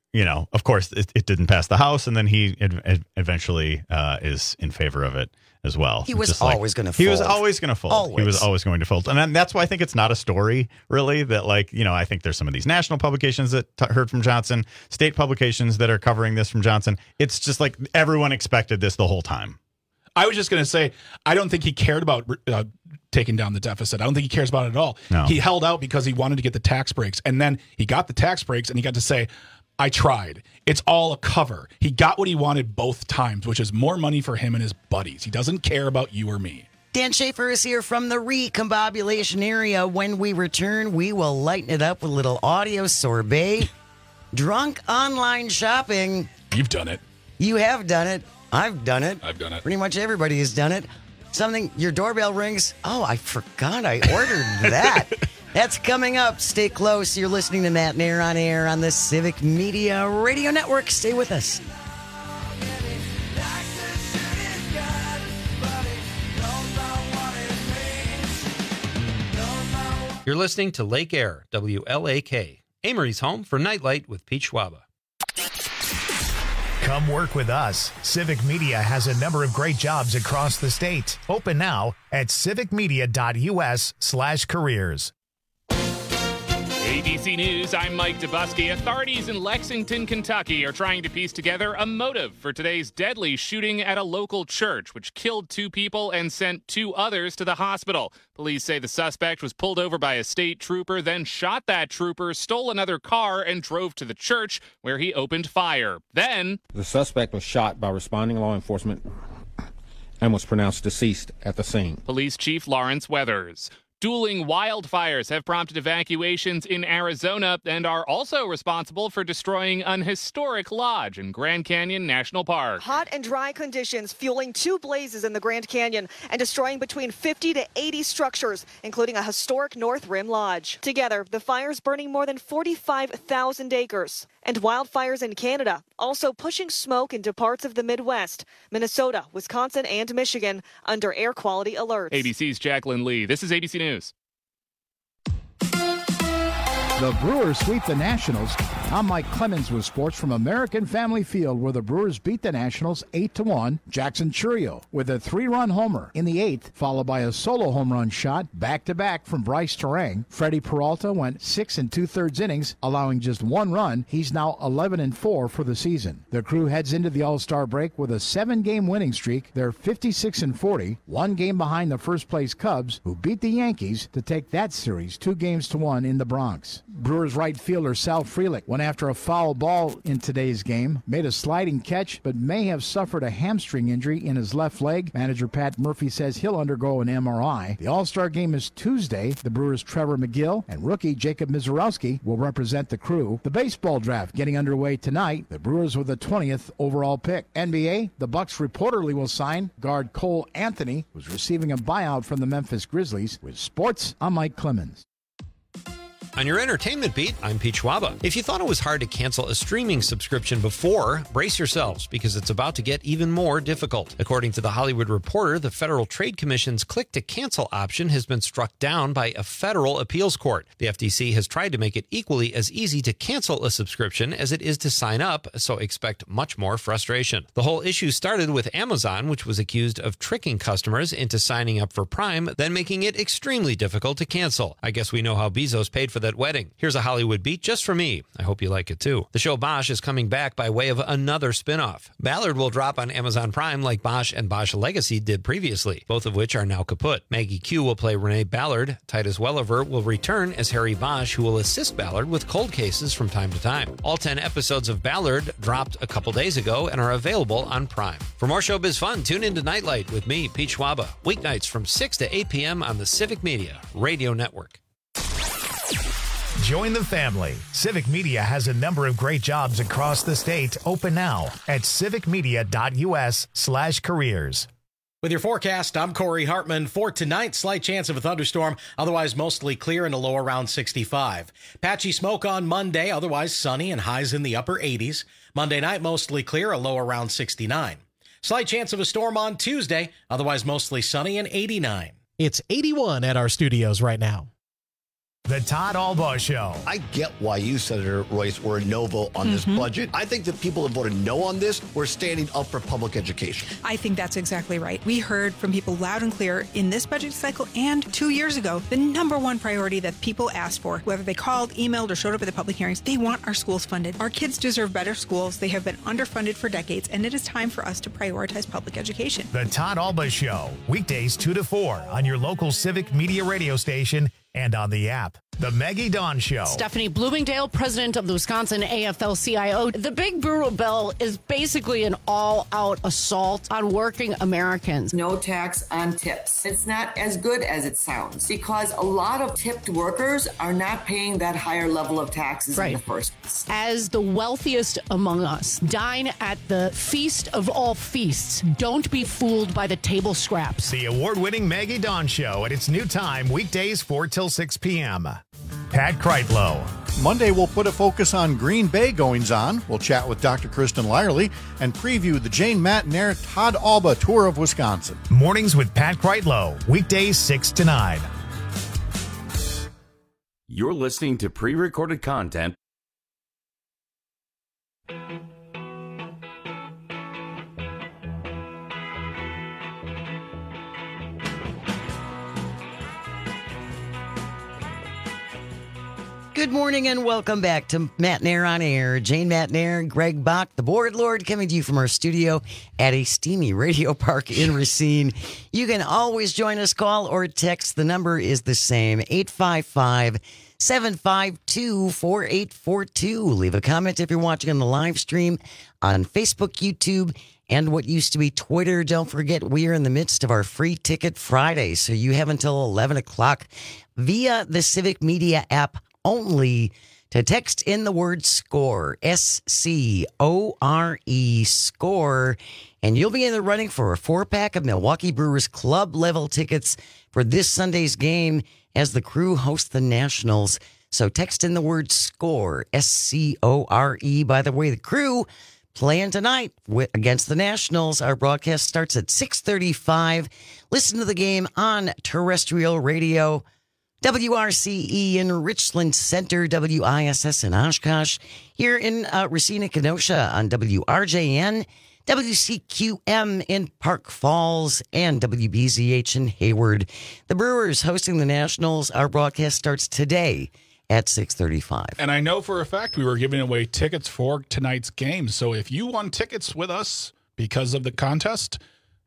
you know, of course, it, it didn't pass the House, and then he ad- eventually uh, is in favor of it as well. He was Just like, always going to fold. He was always going to fold. Always. He was always going to fold. And then that's why I think it's not a story, really, that, like, you know, I think there's some of these national publications that t- heard from Johnson, state publications that are covering this from Johnson. It's just like everyone expected this the whole time. I was just going to say, I don't think he cared about uh, taking down the deficit. I don't think he cares about it at all. No. He held out because he wanted to get the tax breaks. And then he got the tax breaks and he got to say, I tried. It's all a cover. He got what he wanted both times, which is more money for him and his buddies. He doesn't care about you or me. Dan Schaefer is here from the recombobulation area. When we return, we will lighten it up with a little audio sorbet. Drunk online shopping. You've done it. You have done it. I've done it. I've done it. Pretty much everybody has done it. Something, your doorbell rings. Oh, I forgot I ordered that. That's coming up. Stay close. You're listening to Matt Nair on Air on the Civic Media Radio Network. Stay with us. You're listening to Lake Air, W L A K, Amory's home for Nightlight with Pete Schwaba. Come work with us. Civic Media has a number of great jobs across the state. Open now at civicmedia.us slash careers. A B C News, I'm Mike Dubusky. Authorities in Lexington, Kentucky are trying to piece together a motive for today's deadly shooting at a local church, which killed two people and sent two others to the hospital. Police say the suspect was pulled over by a state trooper, then shot that trooper, stole another car, and drove to the church, where he opened fire. Then, the suspect was shot by responding law enforcement and was pronounced deceased at the scene. Police Chief Lawrence Weathers. Dueling wildfires have prompted evacuations in Arizona and are also responsible for destroying an historic lodge in Grand Canyon National Park. Hot and dry conditions fueling two blazes in the Grand Canyon and destroying between fifty to eighty structures, including a historic North Rim Lodge. Together, the fires burning more than forty-five thousand acres. And wildfires in Canada, also pushing smoke into parts of the Midwest, Minnesota, Wisconsin, and Michigan under air quality alerts. A B C's Jacqueline Lee. This is A B C News. The Brewers sweep the Nationals. I'm Mike Clemens with sports from American Family Field, where the Brewers beat the Nationals eight to one. Jackson Churio with a three-run homer in the eighth, followed by a solo home run shot back-to-back from Bryce Terang. Freddie Peralta went six and two-thirds innings, allowing just one run. He's now eleven and four for the season. The Crew heads into the All-Star break with a seven-game winning streak. They're fifty-six and forty, one game behind the first-place Cubs, who beat the Yankees to take that series two games to one in the Bronx. Brewers right fielder Sal Frelick went after a foul ball in today's game, made a sliding catch, but may have suffered a hamstring injury in his left leg. Manager Pat Murphy says he'll undergo an M R I. The All-Star game is Tuesday. The Brewers' Trevor McGill and rookie Jacob Mizorowski will represent the Crew. The baseball draft getting underway tonight. The Brewers with the twentieth overall pick. N B A, the Bucks reportedly will sign guard Cole Anthony, who's receiving a buyout from the Memphis Grizzlies. With sports, I'm Mike Clemens. On your entertainment beat, I'm Pete Schwaba. If you thought it was hard to cancel a streaming subscription before, brace yourselves because it's about to get even more difficult. According to The Hollywood Reporter, the Federal Trade Commission's click-to-cancel option has been struck down by a federal appeals court. The F T C has tried to make it equally as easy to cancel a subscription as it is to sign up, so expect much more frustration. The whole issue started with Amazon, which was accused of tricking customers into signing up for Prime, then making it extremely difficult to cancel. I guess we know how Bezos paid for that wedding. Here's a Hollywood beat just for me. I hope you like it too. The show Bosch is coming back by way of another spin-off. Ballard will drop on Amazon Prime like Bosch and Bosch Legacy did previously, both of which are now kaput. Maggie Q will play Renee Ballard. Titus Welliver will return as Harry Bosch, who will assist Ballard with cold cases from time to time. All ten episodes of Ballard dropped a couple days ago and are available on Prime. For more showbiz fun, tune into Nightlight with me, Pete Schwaba, weeknights from six to eight p.m. on the Civic Media Radio Network. Join the family. Civic Media has a number of great jobs across the state. Open now at civicmedia.us slash careers. With your forecast, I'm Corey Hartman. For tonight, slight chance of a thunderstorm, otherwise mostly clear and a low around sixty-five. Patchy smoke on Monday, otherwise sunny and highs in the upper eighties. Monday night, mostly clear, a low around sixty-nine. Slight chance of a storm on Tuesday, otherwise mostly sunny and eighty-nine. It's eighty-one at our studios right now. The Todd Albaugh Show. I get why you, Senator Royce, were a no vote on this Mhm. budget. I think that people that voted no on this were standing up for public education. I think that's exactly right. We heard from people loud and clear in this budget cycle and two years ago, the number one priority that people asked for, whether they called, emailed, or showed up at the public hearings, they want our schools funded. Our kids deserve better schools. They have been underfunded for decades, and it is time for us to prioritize public education. The Todd Albaugh Show. Weekdays two to four on your local Civic Media radio station and on the app. The Maggie Dawn Show. Stephanie Bloomingdale, president of the Wisconsin A F L C I O. The Big Brutal Bill is basically an all-out assault on working Americans. No tax on tips. It's not as good as it sounds because a lot of tipped workers are not paying that higher level of taxes in the first place. As the wealthiest among us, dine at the feast of all feasts. Don't be fooled by the table scraps. The award-winning Maggie Dawn Show at its new time, weekdays four till six p.m. Pat Kreitlow. Monday, we'll put a focus on Green Bay goings-on. We'll chat with Doctor Kristen Lyerly and preview the Jane Matnair Todd Albaugh Tour of Wisconsin. Mornings with Pat Kreitlow, weekdays six to nine. You're listening to pre-recorded content. Good morning and welcome back to Matnair on Air. Jane Matnair, Greg Bach, the board lord, coming to you from our studio at a steamy radio park in Racine. You can always join us, call or text. The number is the same, eight five five, seven five two, four eight four two. Leave a comment if you're watching on the live stream on Facebook, YouTube, and what used to be Twitter. Don't forget, we are in the midst of our Free Ticket Friday, so you have until eleven o'clock via the Civic Media app only to text in the word SCORE, S C O R E, SCORE, and you'll be in the running for a four-pack of Milwaukee Brewers club-level tickets for this Sunday's game as the Crew host the Nationals. So text in the word SCORE, S C O R E. By the way, the Crew playing tonight with, against the Nationals. Our broadcast starts at six thirty-five. Listen to the game on terrestrial radio, W R C E in Richland Center, W I S S in Oshkosh, here in uh, Racine and Kenosha on W R J N, W C Q M in Park Falls, and W B Z H in Hayward. The Brewers hosting the Nationals. Our broadcast starts today at six thirty-five. And I know for a fact we were giving away tickets for tonight's game. So if you won tickets with us because of the contest,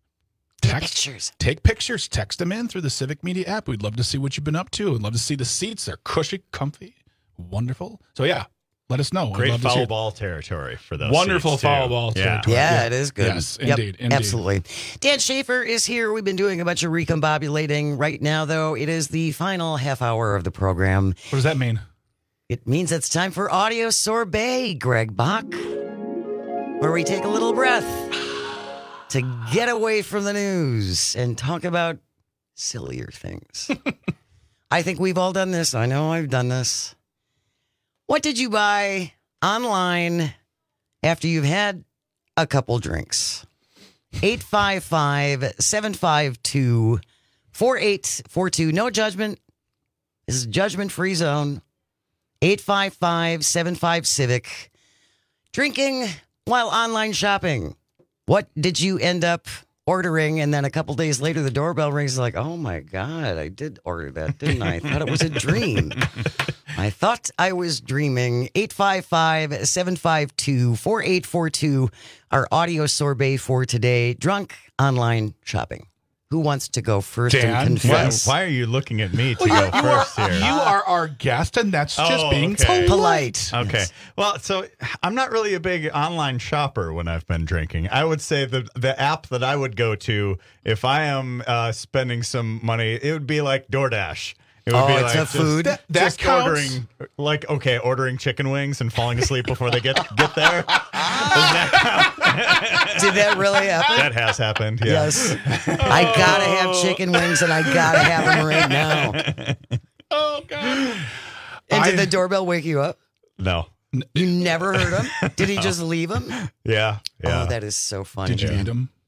text, pictures. Take pictures. Text them in through the Civic Media app. We'd love to see what you've been up to. We'd love to see the seats. They're cushy, comfy, wonderful. So, yeah, let us know. Great love to foul see ball territory for those Wonderful seats, foul too. ball Yeah. territory. Yeah, Yeah. it is good. Yes, Yep, indeed, indeed. Absolutely. Dan Schaefer is here. We've been doing a bunch of recombobulating. Right now, though, it is the final half hour of the program. What does that mean? It means it's time for Audio Sorbet, Greg Bach, where we take a little breath to get away from the news and talk about sillier things. I think we've all done this. I know I've done this. What did you buy online after you've had a couple drinks? eight five five, seven five two, four eight four two. No judgment. This is a judgment-free zone. eight five five, seven five, CIVIC. Drinking while online shopping. What did you end up ordering? And then a couple days later, the doorbell rings. Like, oh my God, I did order that, didn't I? I thought it was a dream. I thought I was dreaming. eight five five, seven five two, four eight four two. Our audio sorbet for today. Drunk online shopping. Who wants to go first Dan, and confess? Why, why are you looking at me to Well, go you, you first are, here? You are our guest, and that's just Oh, being okay. polite. Okay. Yes. Well, so I'm not really a big online shopper when I've been drinking. I would say the the app that I would go to if I am uh, spending some money, it would be like DoorDash. It would Oh, be it's like a just, food? That- that just counts. ordering, like, okay, ordering chicken wings and falling asleep before they get get there. Does that count? Did that really happen? That has happened. Yeah. Yes. I gotta have chicken wings and I gotta have them right now. Oh, God. And did I- the doorbell wake you up? No. You never heard him? Did he just leave him? Yeah. Yeah. Oh, that is so funny. Did you eat them?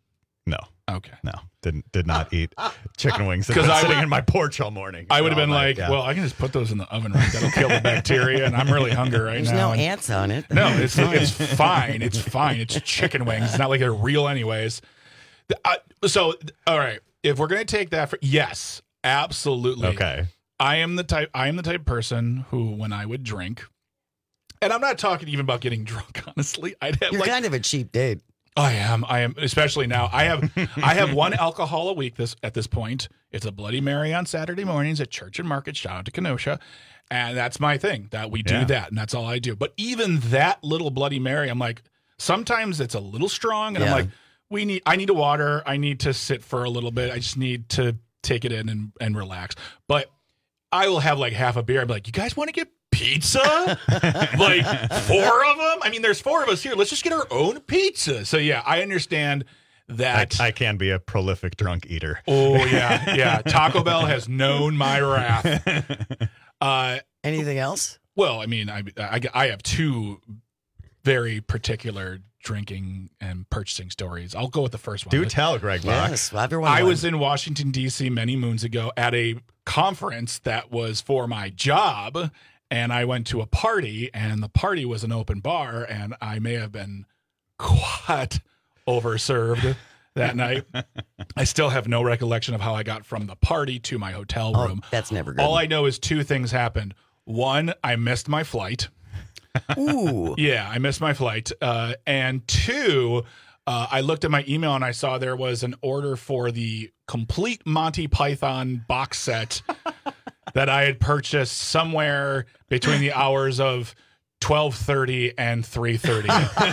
No. Okay. No. Didn't did not eat chicken wings. Because I I'm sitting would- in my porch all morning. I would have all been night, like, yeah. well, I can just put those in the oven, right? That'll kill the bacteria, and I'm really hungry right There's now. no and- ants on it. No, it's it's fine. It's fine. It's chicken wings. It's not like they're real, anyways. The- uh, so, all right, if we're gonna take that for yes, absolutely. Okay. I am the type. I am the type of person who, when I would drink, and I'm not talking even about getting drunk. Honestly, I'd have You're like kind of a cheap date. I am. I am, especially now. I have I have one alcohol a week this at this point. It's a Bloody Mary on Saturday mornings at Church and Market. Shout out to Kenosha. And that's my thing, that we do Yeah. that, and that's all I do. But even that little Bloody Mary, I'm like, sometimes it's a little strong, and Yeah. I'm like, we need I need a water. I need to sit for a little bit. I just need to take it in and, and relax. But I will have like half a beer. I'm like, you guys want to get pizza? Like four of them? I mean, there's four of us here. Let's just get our own pizza. So yeah, I understand that. I, I can be a prolific drunk eater. Oh yeah, yeah. Taco Bell has known my wrath. Uh, Anything else? well, I mean, I, I I have two very particular drinking and purchasing stories. I'll go with the first one. Do tell, Greg Bach. Yes, everyone. I won. was in Washington, D C many moons ago at a conference that was for my job, and I went to a party, and the party was an open bar, and I may have been quite overserved that night. I still have no recollection of how I got from the party to my hotel Oh, room. that's never good. All I know is two things happened. One, I missed my flight. Ooh. Yeah, I missed my flight. Uh, and two, uh, I looked at my email and I saw there was an order for the complete Monty Python box set that I had purchased somewhere between the hours of twelve thirty and three thirty.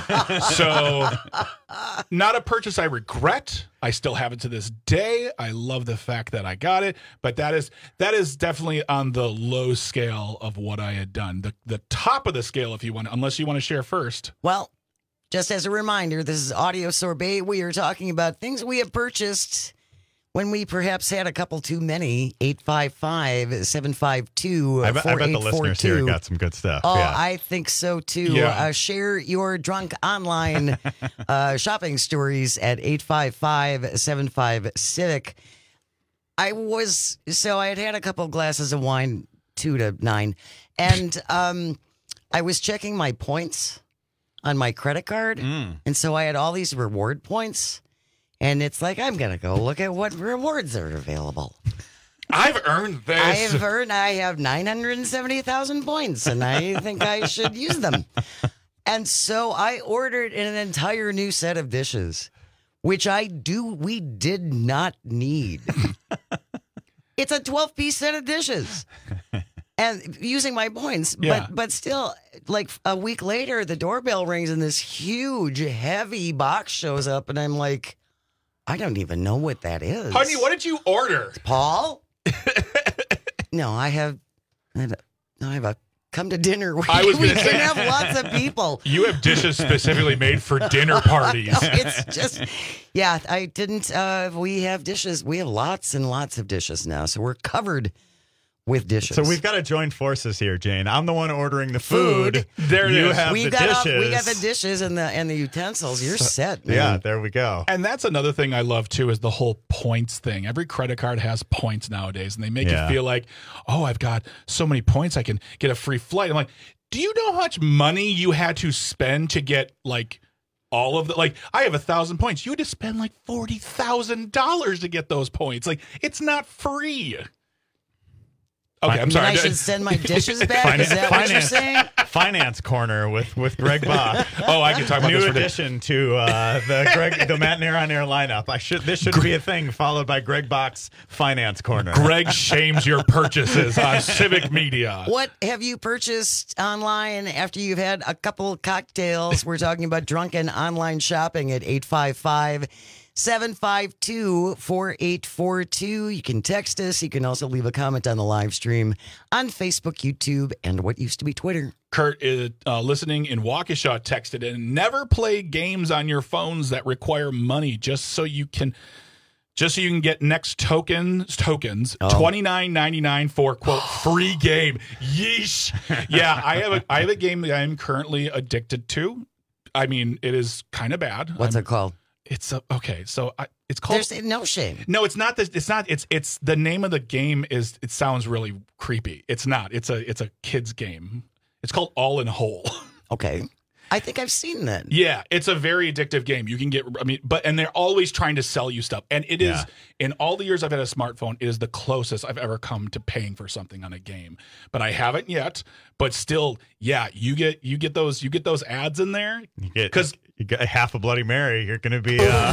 So not a purchase I regret. I still have it to this day. I love the fact that I got it, but that is that is definitely on the low scale of what I had done. The the top of the scale, if you want, unless you want to share first. Well, just as a reminder, this is Audio Sorbet. We are talking about things we have purchased when we perhaps had a couple too many. eight five five, seven five two, I bet, I four bet eight the four listeners here two. got some good stuff. Oh, yeah. I think so too. Yeah. Uh, share your drunk online uh, shopping stories at eight five five, seven five, Civic. I was, so I had had a couple glasses of wine, two to nine, and um, I was checking my points on my credit card. Mm. And so I had all these reward points. And it's like, I'm going to go look at what rewards are available. I've earned this. I have earned, I have nine hundred seventy thousand points, and I think I should use them. And so I ordered an entire new set of dishes, which I do, we did not need. It's a twelve piece set of dishes. And using my points, Yeah. but but still, like a week later, the doorbell rings and this huge, heavy box shows up, and I'm like, I don't even know what that is. Honey, what did you order? Paul? No, I have, I have, a, I have a come to dinner. We, I was we gonna say- can have lots of people. You have dishes specifically made for dinner parties. No, it's just, yeah, I didn't. Uh, we have dishes. We have lots and lots of dishes now, so we're covered with dishes. So we've got to join forces here, Jane. I'm the one ordering the food. Food. There it you is. have we the got all- dishes. we got the dishes and the and the utensils. You're set, man. Yeah, there we go. And that's another thing I love too is the whole points thing. Every credit card has points nowadays, and they make Yeah. you feel like, oh, I've got so many points, I can get a free flight. I'm like, do you know how much money you had to spend to get like all of the like? I have a thousand points. You had to spend like forty thousand dollars to get those points. Like, it's not free. Okay, I'm And sorry. I should send my dishes back. Is that what you're finance, saying? finance corner with, with Greg Bach. Oh, I can talk about New this for days. addition to uh, the Greg the Matt Nair on Air lineup. I should this should be a thing followed by Greg Bach's finance corner. Greg shames your purchases on Civic Media. What have you purchased online after you've had a couple cocktails? We're talking about drunken online shopping at eight five five, seven five two, four eight four two. You can text us. You can also leave a comment on the live stream on Facebook, YouTube, and what used to be Twitter. Kurt is uh, listening in Waukesha texted in, never play games on your phones that require money just so you can just so you can get next tokens tokens Oh. twenty-nine ninety-nine for quote free game. Yeesh. Yeah, I have a I have a game that I'm currently addicted to. I mean, it is kind of bad. What's I'm- it called? It's a okay. So I, it's called. There's no shame. No, it's not. The, it's not. It's it's the name of the game is. It sounds really creepy. It's not. It's a it's a kids game. It's called All in Whole. Okay. I think I've seen that. Yeah, it's a very addictive game. You can get, I mean, but, and they're always trying to sell you stuff. And it is, Yeah. in all the years I've had a smartphone, it is the closest I've ever come to paying for something on a game. But I haven't yet. But still, yeah, you get, you get those, you get those ads in there. Because you got half a Bloody Mary. You're going to be uh...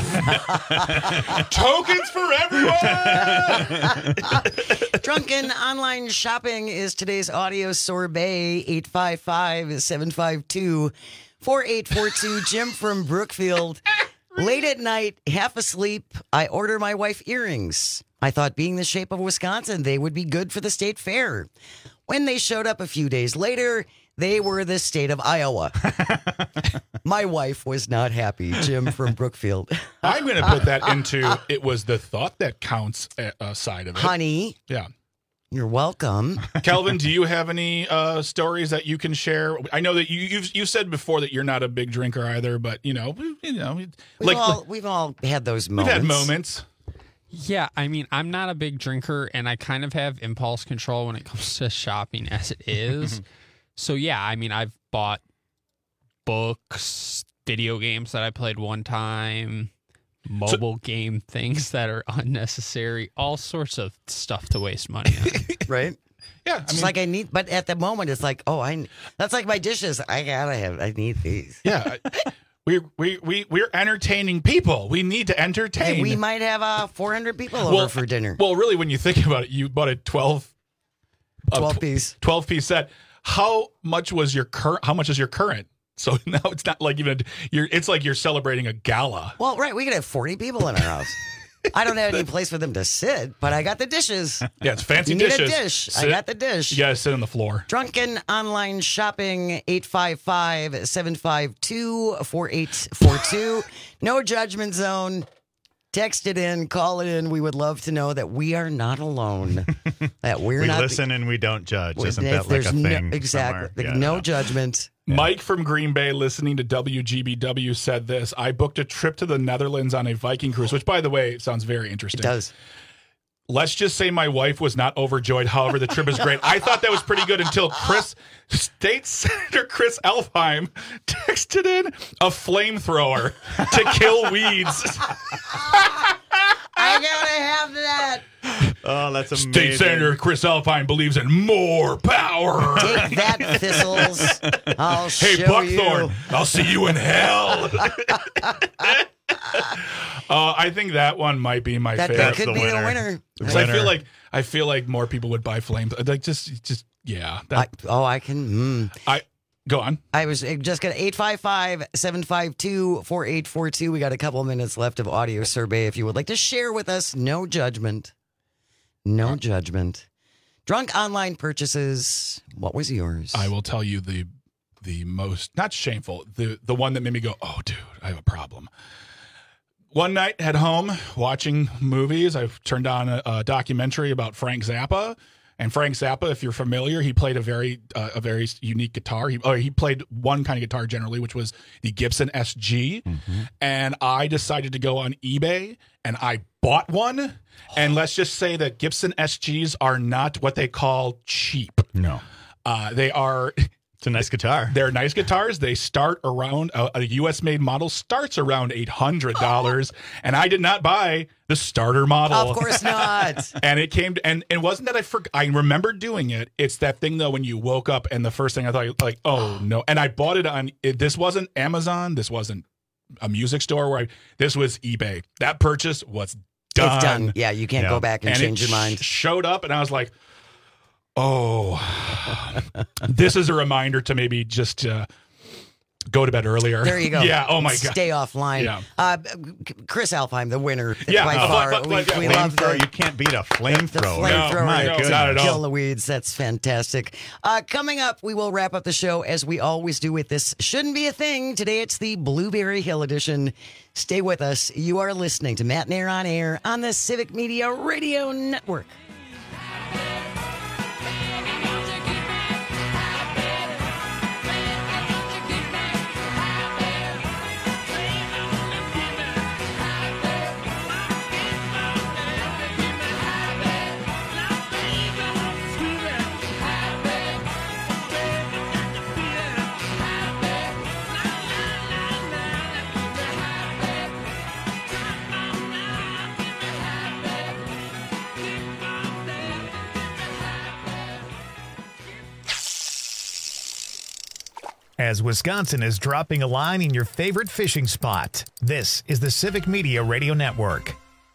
tokens for everyone. Drunken online shopping is today's audio sorbet. eight five five, seven five two, four eight four two. Jim from Brookfield. Late at night, half asleep, I order my wife earrings. I thought, being the shape of Wisconsin, they would be good for the state fair. When they showed up a few days later, they were the state of Iowa. My wife was not happy. Jim from Brookfield. I'm going to put that into, it was the thought that counts uh, side of it. Honey. Yeah. You're welcome. Kelvin, do you have any uh, stories that you can share? I know that you, you've you've said before that you're not a big drinker either, but you know, you know, We've, like all, we've all had those we've moments. had moments. Yeah, I mean, I'm not a big drinker, and I kind of have impulse control when it comes to shopping as it is. So yeah, I mean, I've bought books, video games that I played one time, mobile so, game things that are unnecessary, all sorts of stuff to waste money on. Right? Yeah. It's like I need, but at the moment, it's like, oh, I. That's like my dishes. I gotta have. I need these. Yeah. We we we we're entertaining people. We need to entertain. Hey, we might have uh, four hundred people over well, for dinner. Well, really, when you think about it, you bought a twelve, twelve piece, twelve piece set. How much was your current? How much is your current? So now it's not like even you're. It's like you're celebrating a gala. Well, right. We could have forty people in our house. I don't have any place for them to sit, but I got the dishes. Yeah, it's fancy you dishes. Need a dish. Sit, I got the dish. You gotta sit on the floor. Drunken online shopping, eight five five, seven five two, four eight four two. No judgment zone. Text it in, call it in. We would love to know that we are not alone. That we're we not. We listen and we don't judge. Isn't if that like a no, thing? Exactly. Yeah, no no. judgment. Yeah. Mike from Green Bay, listening to W G B W, said this. I booked a trip to the Netherlands on a Viking cruise, which, by the way, sounds very interesting. It does. Let's just say my wife was not overjoyed. However, the trip is great. I thought that was pretty good until Chris, State Senator Chris Elfheim, texted in a flamethrower to kill weeds. I gotta have that. Oh, that's amazing. State Senator Chris Elfheim believes in more power. Take that, thistles. I'll hey, show Buckthorn, you. I'll see you in hell. Uh, I think that one might be my that, favorite. That could the be winner. the winner. Because I feel like I feel like more people would buy flames. Like just, just yeah. That, I, oh, I can. Mm. I go on. I was just gonna eight five five, seven five two, four eight four two. We got a couple of minutes left of audio survey. If you would like to share with us, no judgment, no judgment. Drunk online purchases. What was yours? I will tell you the the most not shameful. The the one that made me go, oh, dude, I have a problem. One night at home watching movies, I turned on a, a documentary about Frank Zappa. And Frank Zappa, if you're familiar, he played a very uh, a very unique guitar. He, or he played one kind of guitar generally, which was the Gibson S G. Mm-hmm. And I decided to go on eBay and I bought one. And let's just say that Gibson S Gs are not what they call cheap. No. Uh, they are... It's a nice guitar. They're nice guitars. They start around, uh, a U S made model starts around eight hundred dollars. And I did not buy the starter model. Of course not. And it came, to, and it wasn't that I forgot. I remember doing it. It's that thing, though, when you woke up and the first thing I thought, like, oh, no. And I bought it on, it, this wasn't Amazon. This wasn't a music store. where I, This was eBay. That purchase was done. It's done. Yeah, you can't yeah. go back and, and change your mind. Sh- showed up and I was like, oh, this is a reminder to maybe just uh, go to bed earlier. There you go. Yeah. Oh my Stay god. Stay offline. Yeah. Uh, Chris Elfheim, the winner. Yeah. By Uh, far. but, but, we but, yeah, we love the, you can't beat a flamethrower. The flamethrower. No, my to not at all. kill the weeds. That's fantastic. Uh, coming up, we will wrap up the show as we always do with this. Shouldn't be a thing. Today it's the Blueberry Hill edition. Stay with us. You are listening to Matt Nair on Air on the Civic Media Radio Network. as Wisconsin is dropping a line in your favorite fishing spot. This is the Civic Media Radio Network.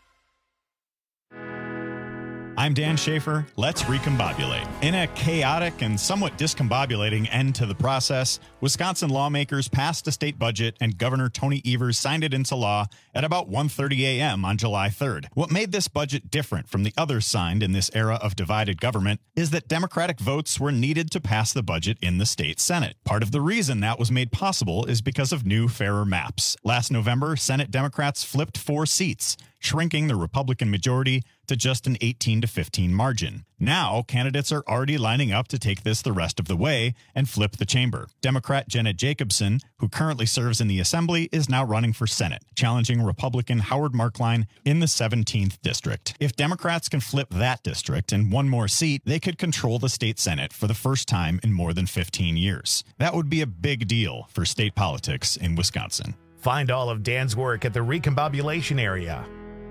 I'm Dan Schaefer. Let's recombobulate. In a chaotic and somewhat discombobulating end to the process, Wisconsin lawmakers passed a state budget and Governor Tony Evers signed it into law at about one thirty a.m. on July third. What made this budget different from the others signed in this era of divided government is that Democratic votes were needed to pass the budget in the state Senate. Part of the reason that was made possible is because of new, fairer maps. Last November, Senate Democrats flipped four seats, shrinking the Republican majority to just an eighteen to fifteen margin. Now, candidates are already lining up to take this the rest of the way and flip the chamber. Democrat Jenna Jacobson, who currently serves in the Assembly, is now running for Senate, challenging Republican Howard Markline in the seventeenth district. If Democrats can flip that district and one more seat, they could control the state Senate for the first time in more than fifteen years. That would be a big deal for state politics in Wisconsin. Find all of Dan's work at the Recombobulation Area.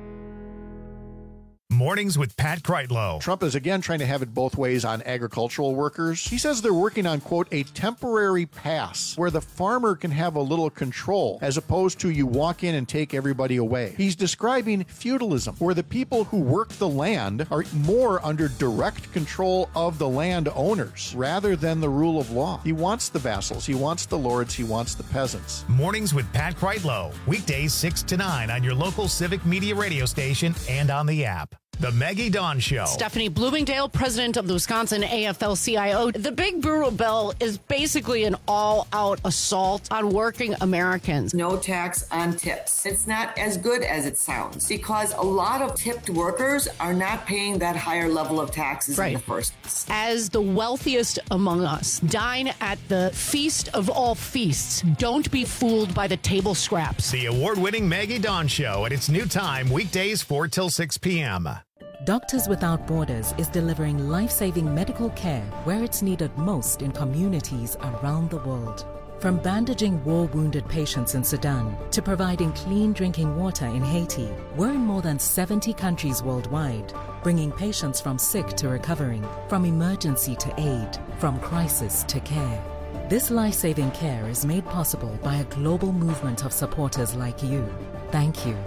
Mornings with Pat Kreitlow. Trump is again trying to have it both ways on agricultural workers. He says they're working on, quote, a temporary pass where the farmer can have a little control as opposed to you walk in and take everybody away. He's describing feudalism, where the people who work the land are more under direct control of the landowners rather than the rule of law. He wants the vassals, he wants the lords, he wants the peasants. Mornings with Pat Kreitlow. Weekdays six to nine on your local Civic Media radio station and on the app. The Maggie Dawn Show. Stephanie Bloomingdale, president of the Wisconsin A F L C I O. The Big Brewer Bill is basically an all-out assault on working Americans. No tax on tips. It's not as good as it sounds because a lot of tipped workers are not paying that higher level of taxes right. in the first place. As the wealthiest among us, dine at the feast of all feasts. Don't be fooled by the table scraps. The award-winning Maggie Dawn Show at its new time, weekdays four till six p.m. Doctors Without Borders is delivering life-saving medical care where it's needed most in communities around the world. From bandaging war-wounded patients in Sudan to providing clean drinking water in Haiti, we're in more than seventy countries worldwide, bringing patients from sick to recovering, from emergency to aid, from crisis to care. This life-saving care is made possible by a global movement of supporters like you. Thank you.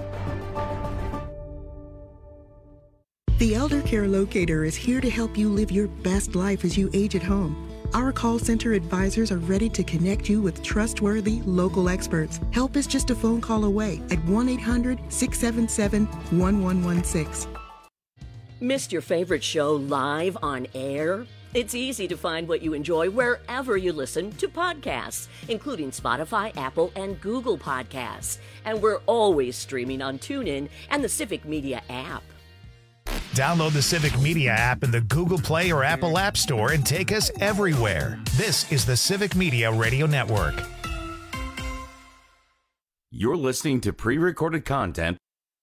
The Elder Care Locator is here to help you live your best life as you age at home. Our call center advisors are ready to connect you with trustworthy local experts. Help is just a phone call away at one eight hundred, six seven seven, one one one six. Missed your favorite show live on air? It's easy to find what you enjoy wherever you listen to podcasts, including Spotify, Apple, and Google Podcasts. And we're always streaming on TuneIn and the Civic Media app. Download the Civic Media app in the Google Play or Apple App Store and take us everywhere. This is the Civic Media Radio Network. You're listening to pre-recorded content.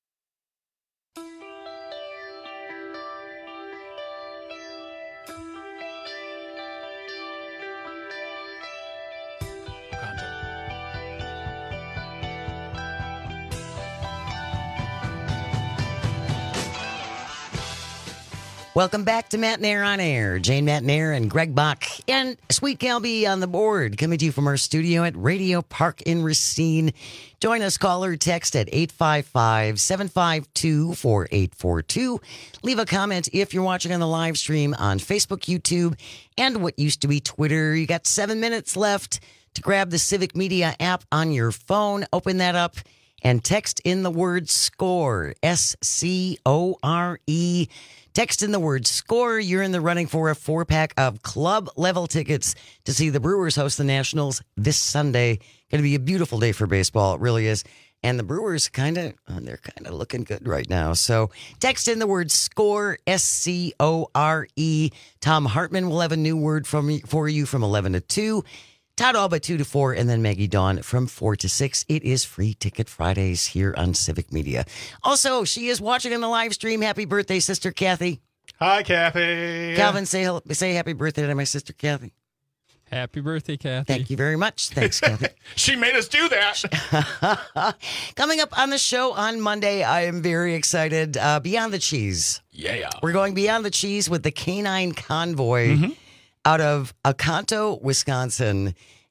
Welcome back to Matt Nair on Air. Jane Matt Nair and Greg Bach and Sweet Calby on the board, coming to you from our studio at Radio Park in Racine. Join us, call or text at eight five five, seven five two, four eight four two. Leave a comment if you're watching on the live stream on Facebook, YouTube, and what used to be Twitter. You got seven minutes left to grab the Civic Media app on your phone. Open that up and text in the word SCORE, S C O R E. Text in the word SCORE. You're in the running for a four-pack of club-level tickets to see the Brewers host the Nationals this Sunday. Going to be a beautiful day for baseball. It really is. And the Brewers kind of, they're kind of looking good right now. So text in the word SCORE, S C O R E. Tom Hartman will have a new word from for you from eleven to two. Todd Alba, two to four, and then Maggie Dawn from four to six. It is Free Ticket Fridays here on Civic Media. Also, she is watching on the live stream. Happy birthday, Sister Kathy. Hi, Kathy. Calvin, say say happy birthday to my sister Kathy. Happy birthday, Kathy. Thank you very much. Thanks, Kathy. She made us do that. Coming up on the show on Monday, I am very excited. Uh, Beyond the Cheese. Yeah. We're going Beyond the Cheese with the Canine Convoy. Mm-hmm. Out of Oconto, Wisconsin.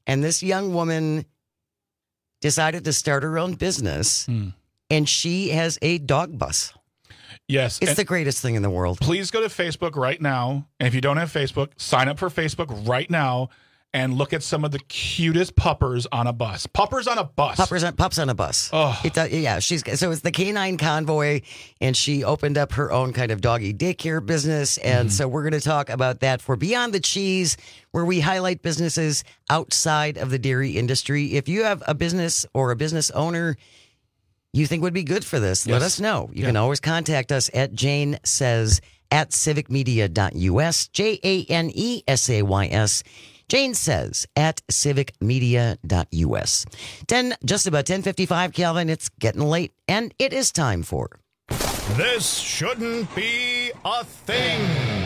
And this young woman decided to start her own business, Hmm. and she has a dog bus. Yes. It's and the greatest thing in the world. Please go to Facebook right now. And if you don't have Facebook, sign up for Facebook right now and look at some of the cutest puppers on a bus. Puppers on a bus. Puppers on, pups on a bus. Oh. It, uh, yeah, she's so it's the Canine Convoy, and she opened up her own kind of doggy daycare business. And Mm-hmm. so we're going to talk about that for Beyond the Cheese, where we highlight businesses outside of the dairy industry. If you have a business or a business owner you think would be good for this, let Yes. us know. You Yeah. can always contact us at Jane Says at civic media dot U S, J A N E S A Y S. Jane Says at civic media dot U S. ten, just about ten fifty-five, Calvin. It's getting late, and it is time for This shouldn't be a thing.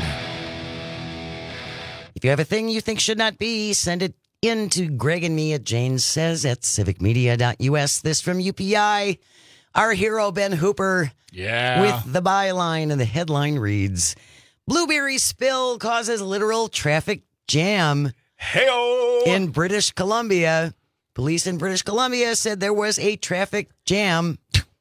If you have a thing you think should not be, send it in to Greg and me at Jane Says at civic media dot U S. This from U P I. Our hero, Ben Hooper, Yeah. with the byline, and the headline reads, Blueberry spill causes literal traffic jam Hey-o. in British Columbia. Police in British Columbia said there was a traffic jam.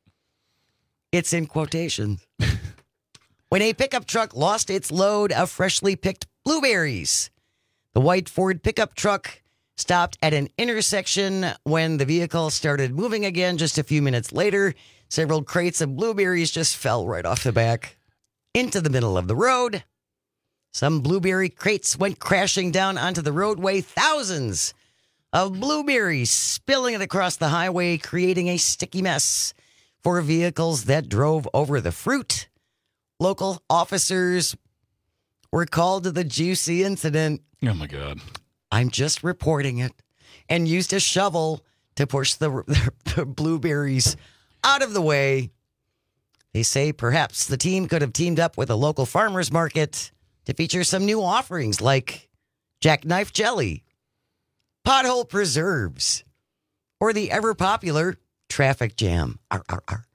It's in quotations. When a pickup truck lost its load of freshly picked blueberries. The white Ford pickup truck stopped at an intersection when the vehicle started moving again just a few minutes later. Several crates of blueberries just fell right off the back into the middle of the road. Some blueberry crates went crashing down onto the roadway. Thousands of blueberries spilling it across the highway, creating a sticky mess for vehicles that drove over the fruit. Local officers were called to the juicy incident. Oh, my God. I'm just reporting it, and used a shovel to push the, the blueberries out of the way. They say perhaps the team could have teamed up with a local farmer's market to feature some new offerings like jackknife jelly, pothole preserves, or the ever-popular traffic jam. Arr, arr, arr.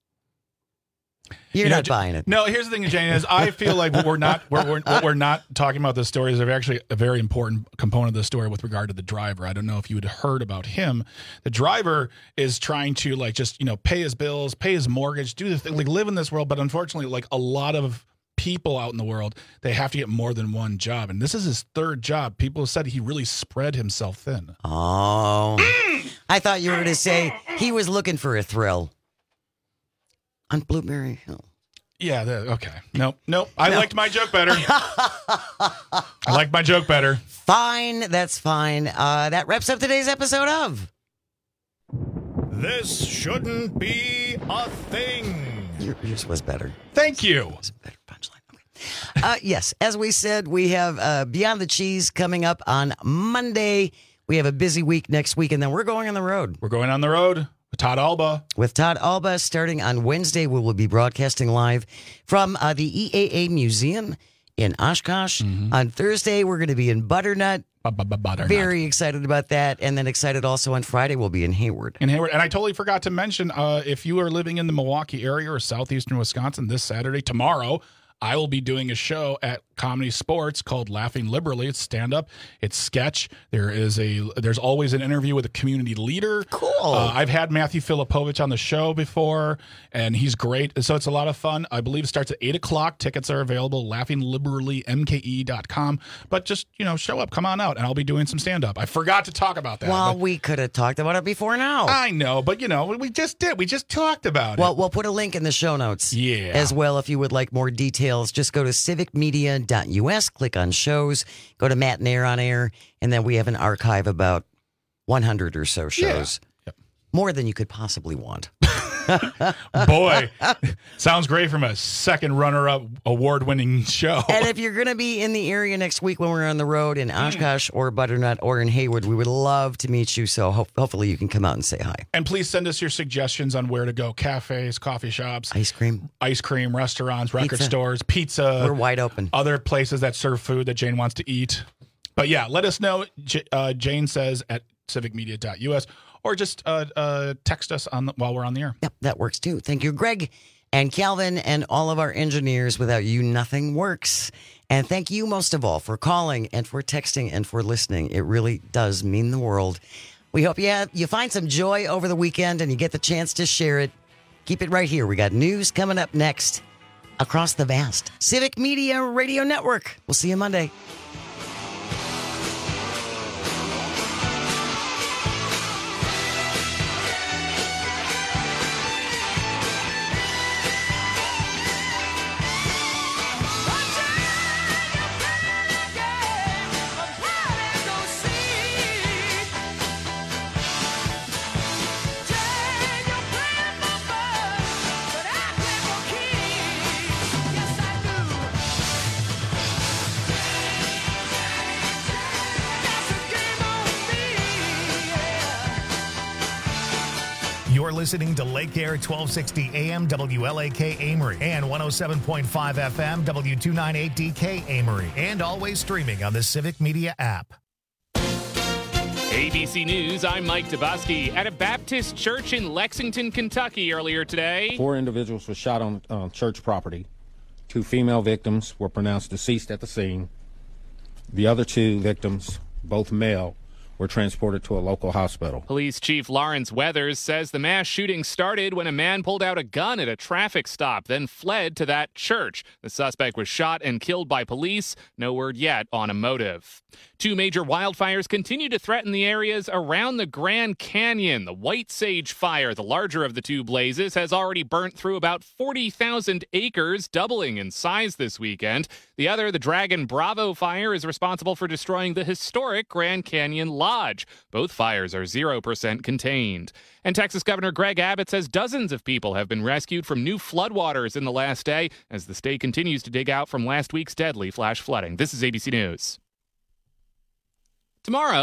You're You know, not J- buying it. No, here's the thing, Jane, is I feel like what we're not we're, we're, what we're not talking about this story is actually a very important component of the story with regard to the driver. I don't know if you had heard about him. The driver is trying to like just, you know, pay his bills, pay his mortgage, do the thing, like live in this world. But unfortunately, like a lot of people out in the world, they have to get more than one job. And this is his third job. People have said he really spread himself thin. Oh, I thought you were going to say he was looking for a thrill on Blueberry Hill. Yeah, the, okay. Nope, nope. I no. liked my joke better. I liked my joke better. Fine, that's fine. Uh, that wraps up today's episode of This Shouldn't Be a Thing. Your, yours was better. Thank you. Better punchline. Okay. Uh, yes, as we said, we have uh, Beyond the Cheese coming up on Monday. We have a busy week next week, and then we're going on the road. We're going on the road. With Todd Alba. With Todd Alba, starting on Wednesday, we will be broadcasting live from uh, the E A A Museum in Oshkosh. Mm-hmm. On Thursday, we're going to be in Butternut. Butternut. Very excited about that. And then excited also on Friday, we'll be in Hayward. In Hayward. And I totally forgot to mention, uh, if you are living in the Milwaukee area or southeastern Wisconsin this Saturday, tomorrow, I will be doing a show at Comedy Sports called Laughing Liberally. It's stand-up. It's sketch. There is a. There's always an interview with a community leader. Cool. Uh, I've had Matthew Filipovich on the show before, and he's great. So it's a lot of fun. I believe it starts at eight o'clock. Tickets are available, laughing liberally m k e dot com. But just, you know, show up. Come on out, and I'll be doing some stand-up. I forgot to talk about that. Well, we could have talked about it before now. I know, but, you know, we just did. We just talked about well, it. Well, we'll put a link in the show notes. Yeah. As well, if you would like more details, just go to civic media dot U S, click on shows, go to Matt and Air on Air, and then we have an archive about one hundred or so shows. Yeah. Yep. More than you could possibly want. Boy, sounds great from a second runner-up award-winning show. And if you're going to be in the area next week when we're on the road in Oshkosh or Butternut or in Hayward, we would love to meet you. So ho- hopefully you can come out and say hi. And please send us your suggestions on where to go. Cafes, coffee shops. Ice cream. Ice cream, restaurants, record pizza. stores, pizza. We're wide open. Other places that serve food that Jane wants to eat. But yeah, let us know. J- uh, Jane says at civic media dot U S or just uh, uh, text us on the, while we're on the air. Yep, that works too. Thank you, Greg. And Calvin and all of our engineers, without you, nothing works. And thank you most of all for calling and for texting and for listening. It really does mean the world. We hope you, have, you find some joy over the weekend and you get the chance to share it. Keep it right here. We got news coming up next across the vast Civic Media Radio Network. We'll see you Monday. You're listening to Lake Air twelve sixty A M W L A K Amory and one oh seven point five F M W two ninety-eight D K Amory, and always streaming on the Civic Media app. A B C News, I'm Mike Dubosky. At a Baptist church in Lexington, Kentucky earlier today. Four individuals were shot on uh, church property. Two female victims were pronounced deceased at the scene. The other two victims, both male, were transported to a local hospital. Police Chief Lawrence Weathers says the mass shooting started when a man pulled out a gun at a traffic stop, then fled to that church. The suspect was shot and killed by police. No word yet on a motive. Two major wildfires continue to threaten the areas around the Grand Canyon. The White Sage Fire, the larger of the two blazes, has already burnt through about forty thousand acres, doubling in size this weekend. The other, the Dragon Bravo Fire, is responsible for destroying the historic Grand Canyon Lodge. Both fires are zero percent contained. And Texas Governor Greg Abbott says dozens of people have been rescued from new floodwaters in the last day as the state continues to dig out from last week's deadly flash flooding. This is A B C News. Tomorrow,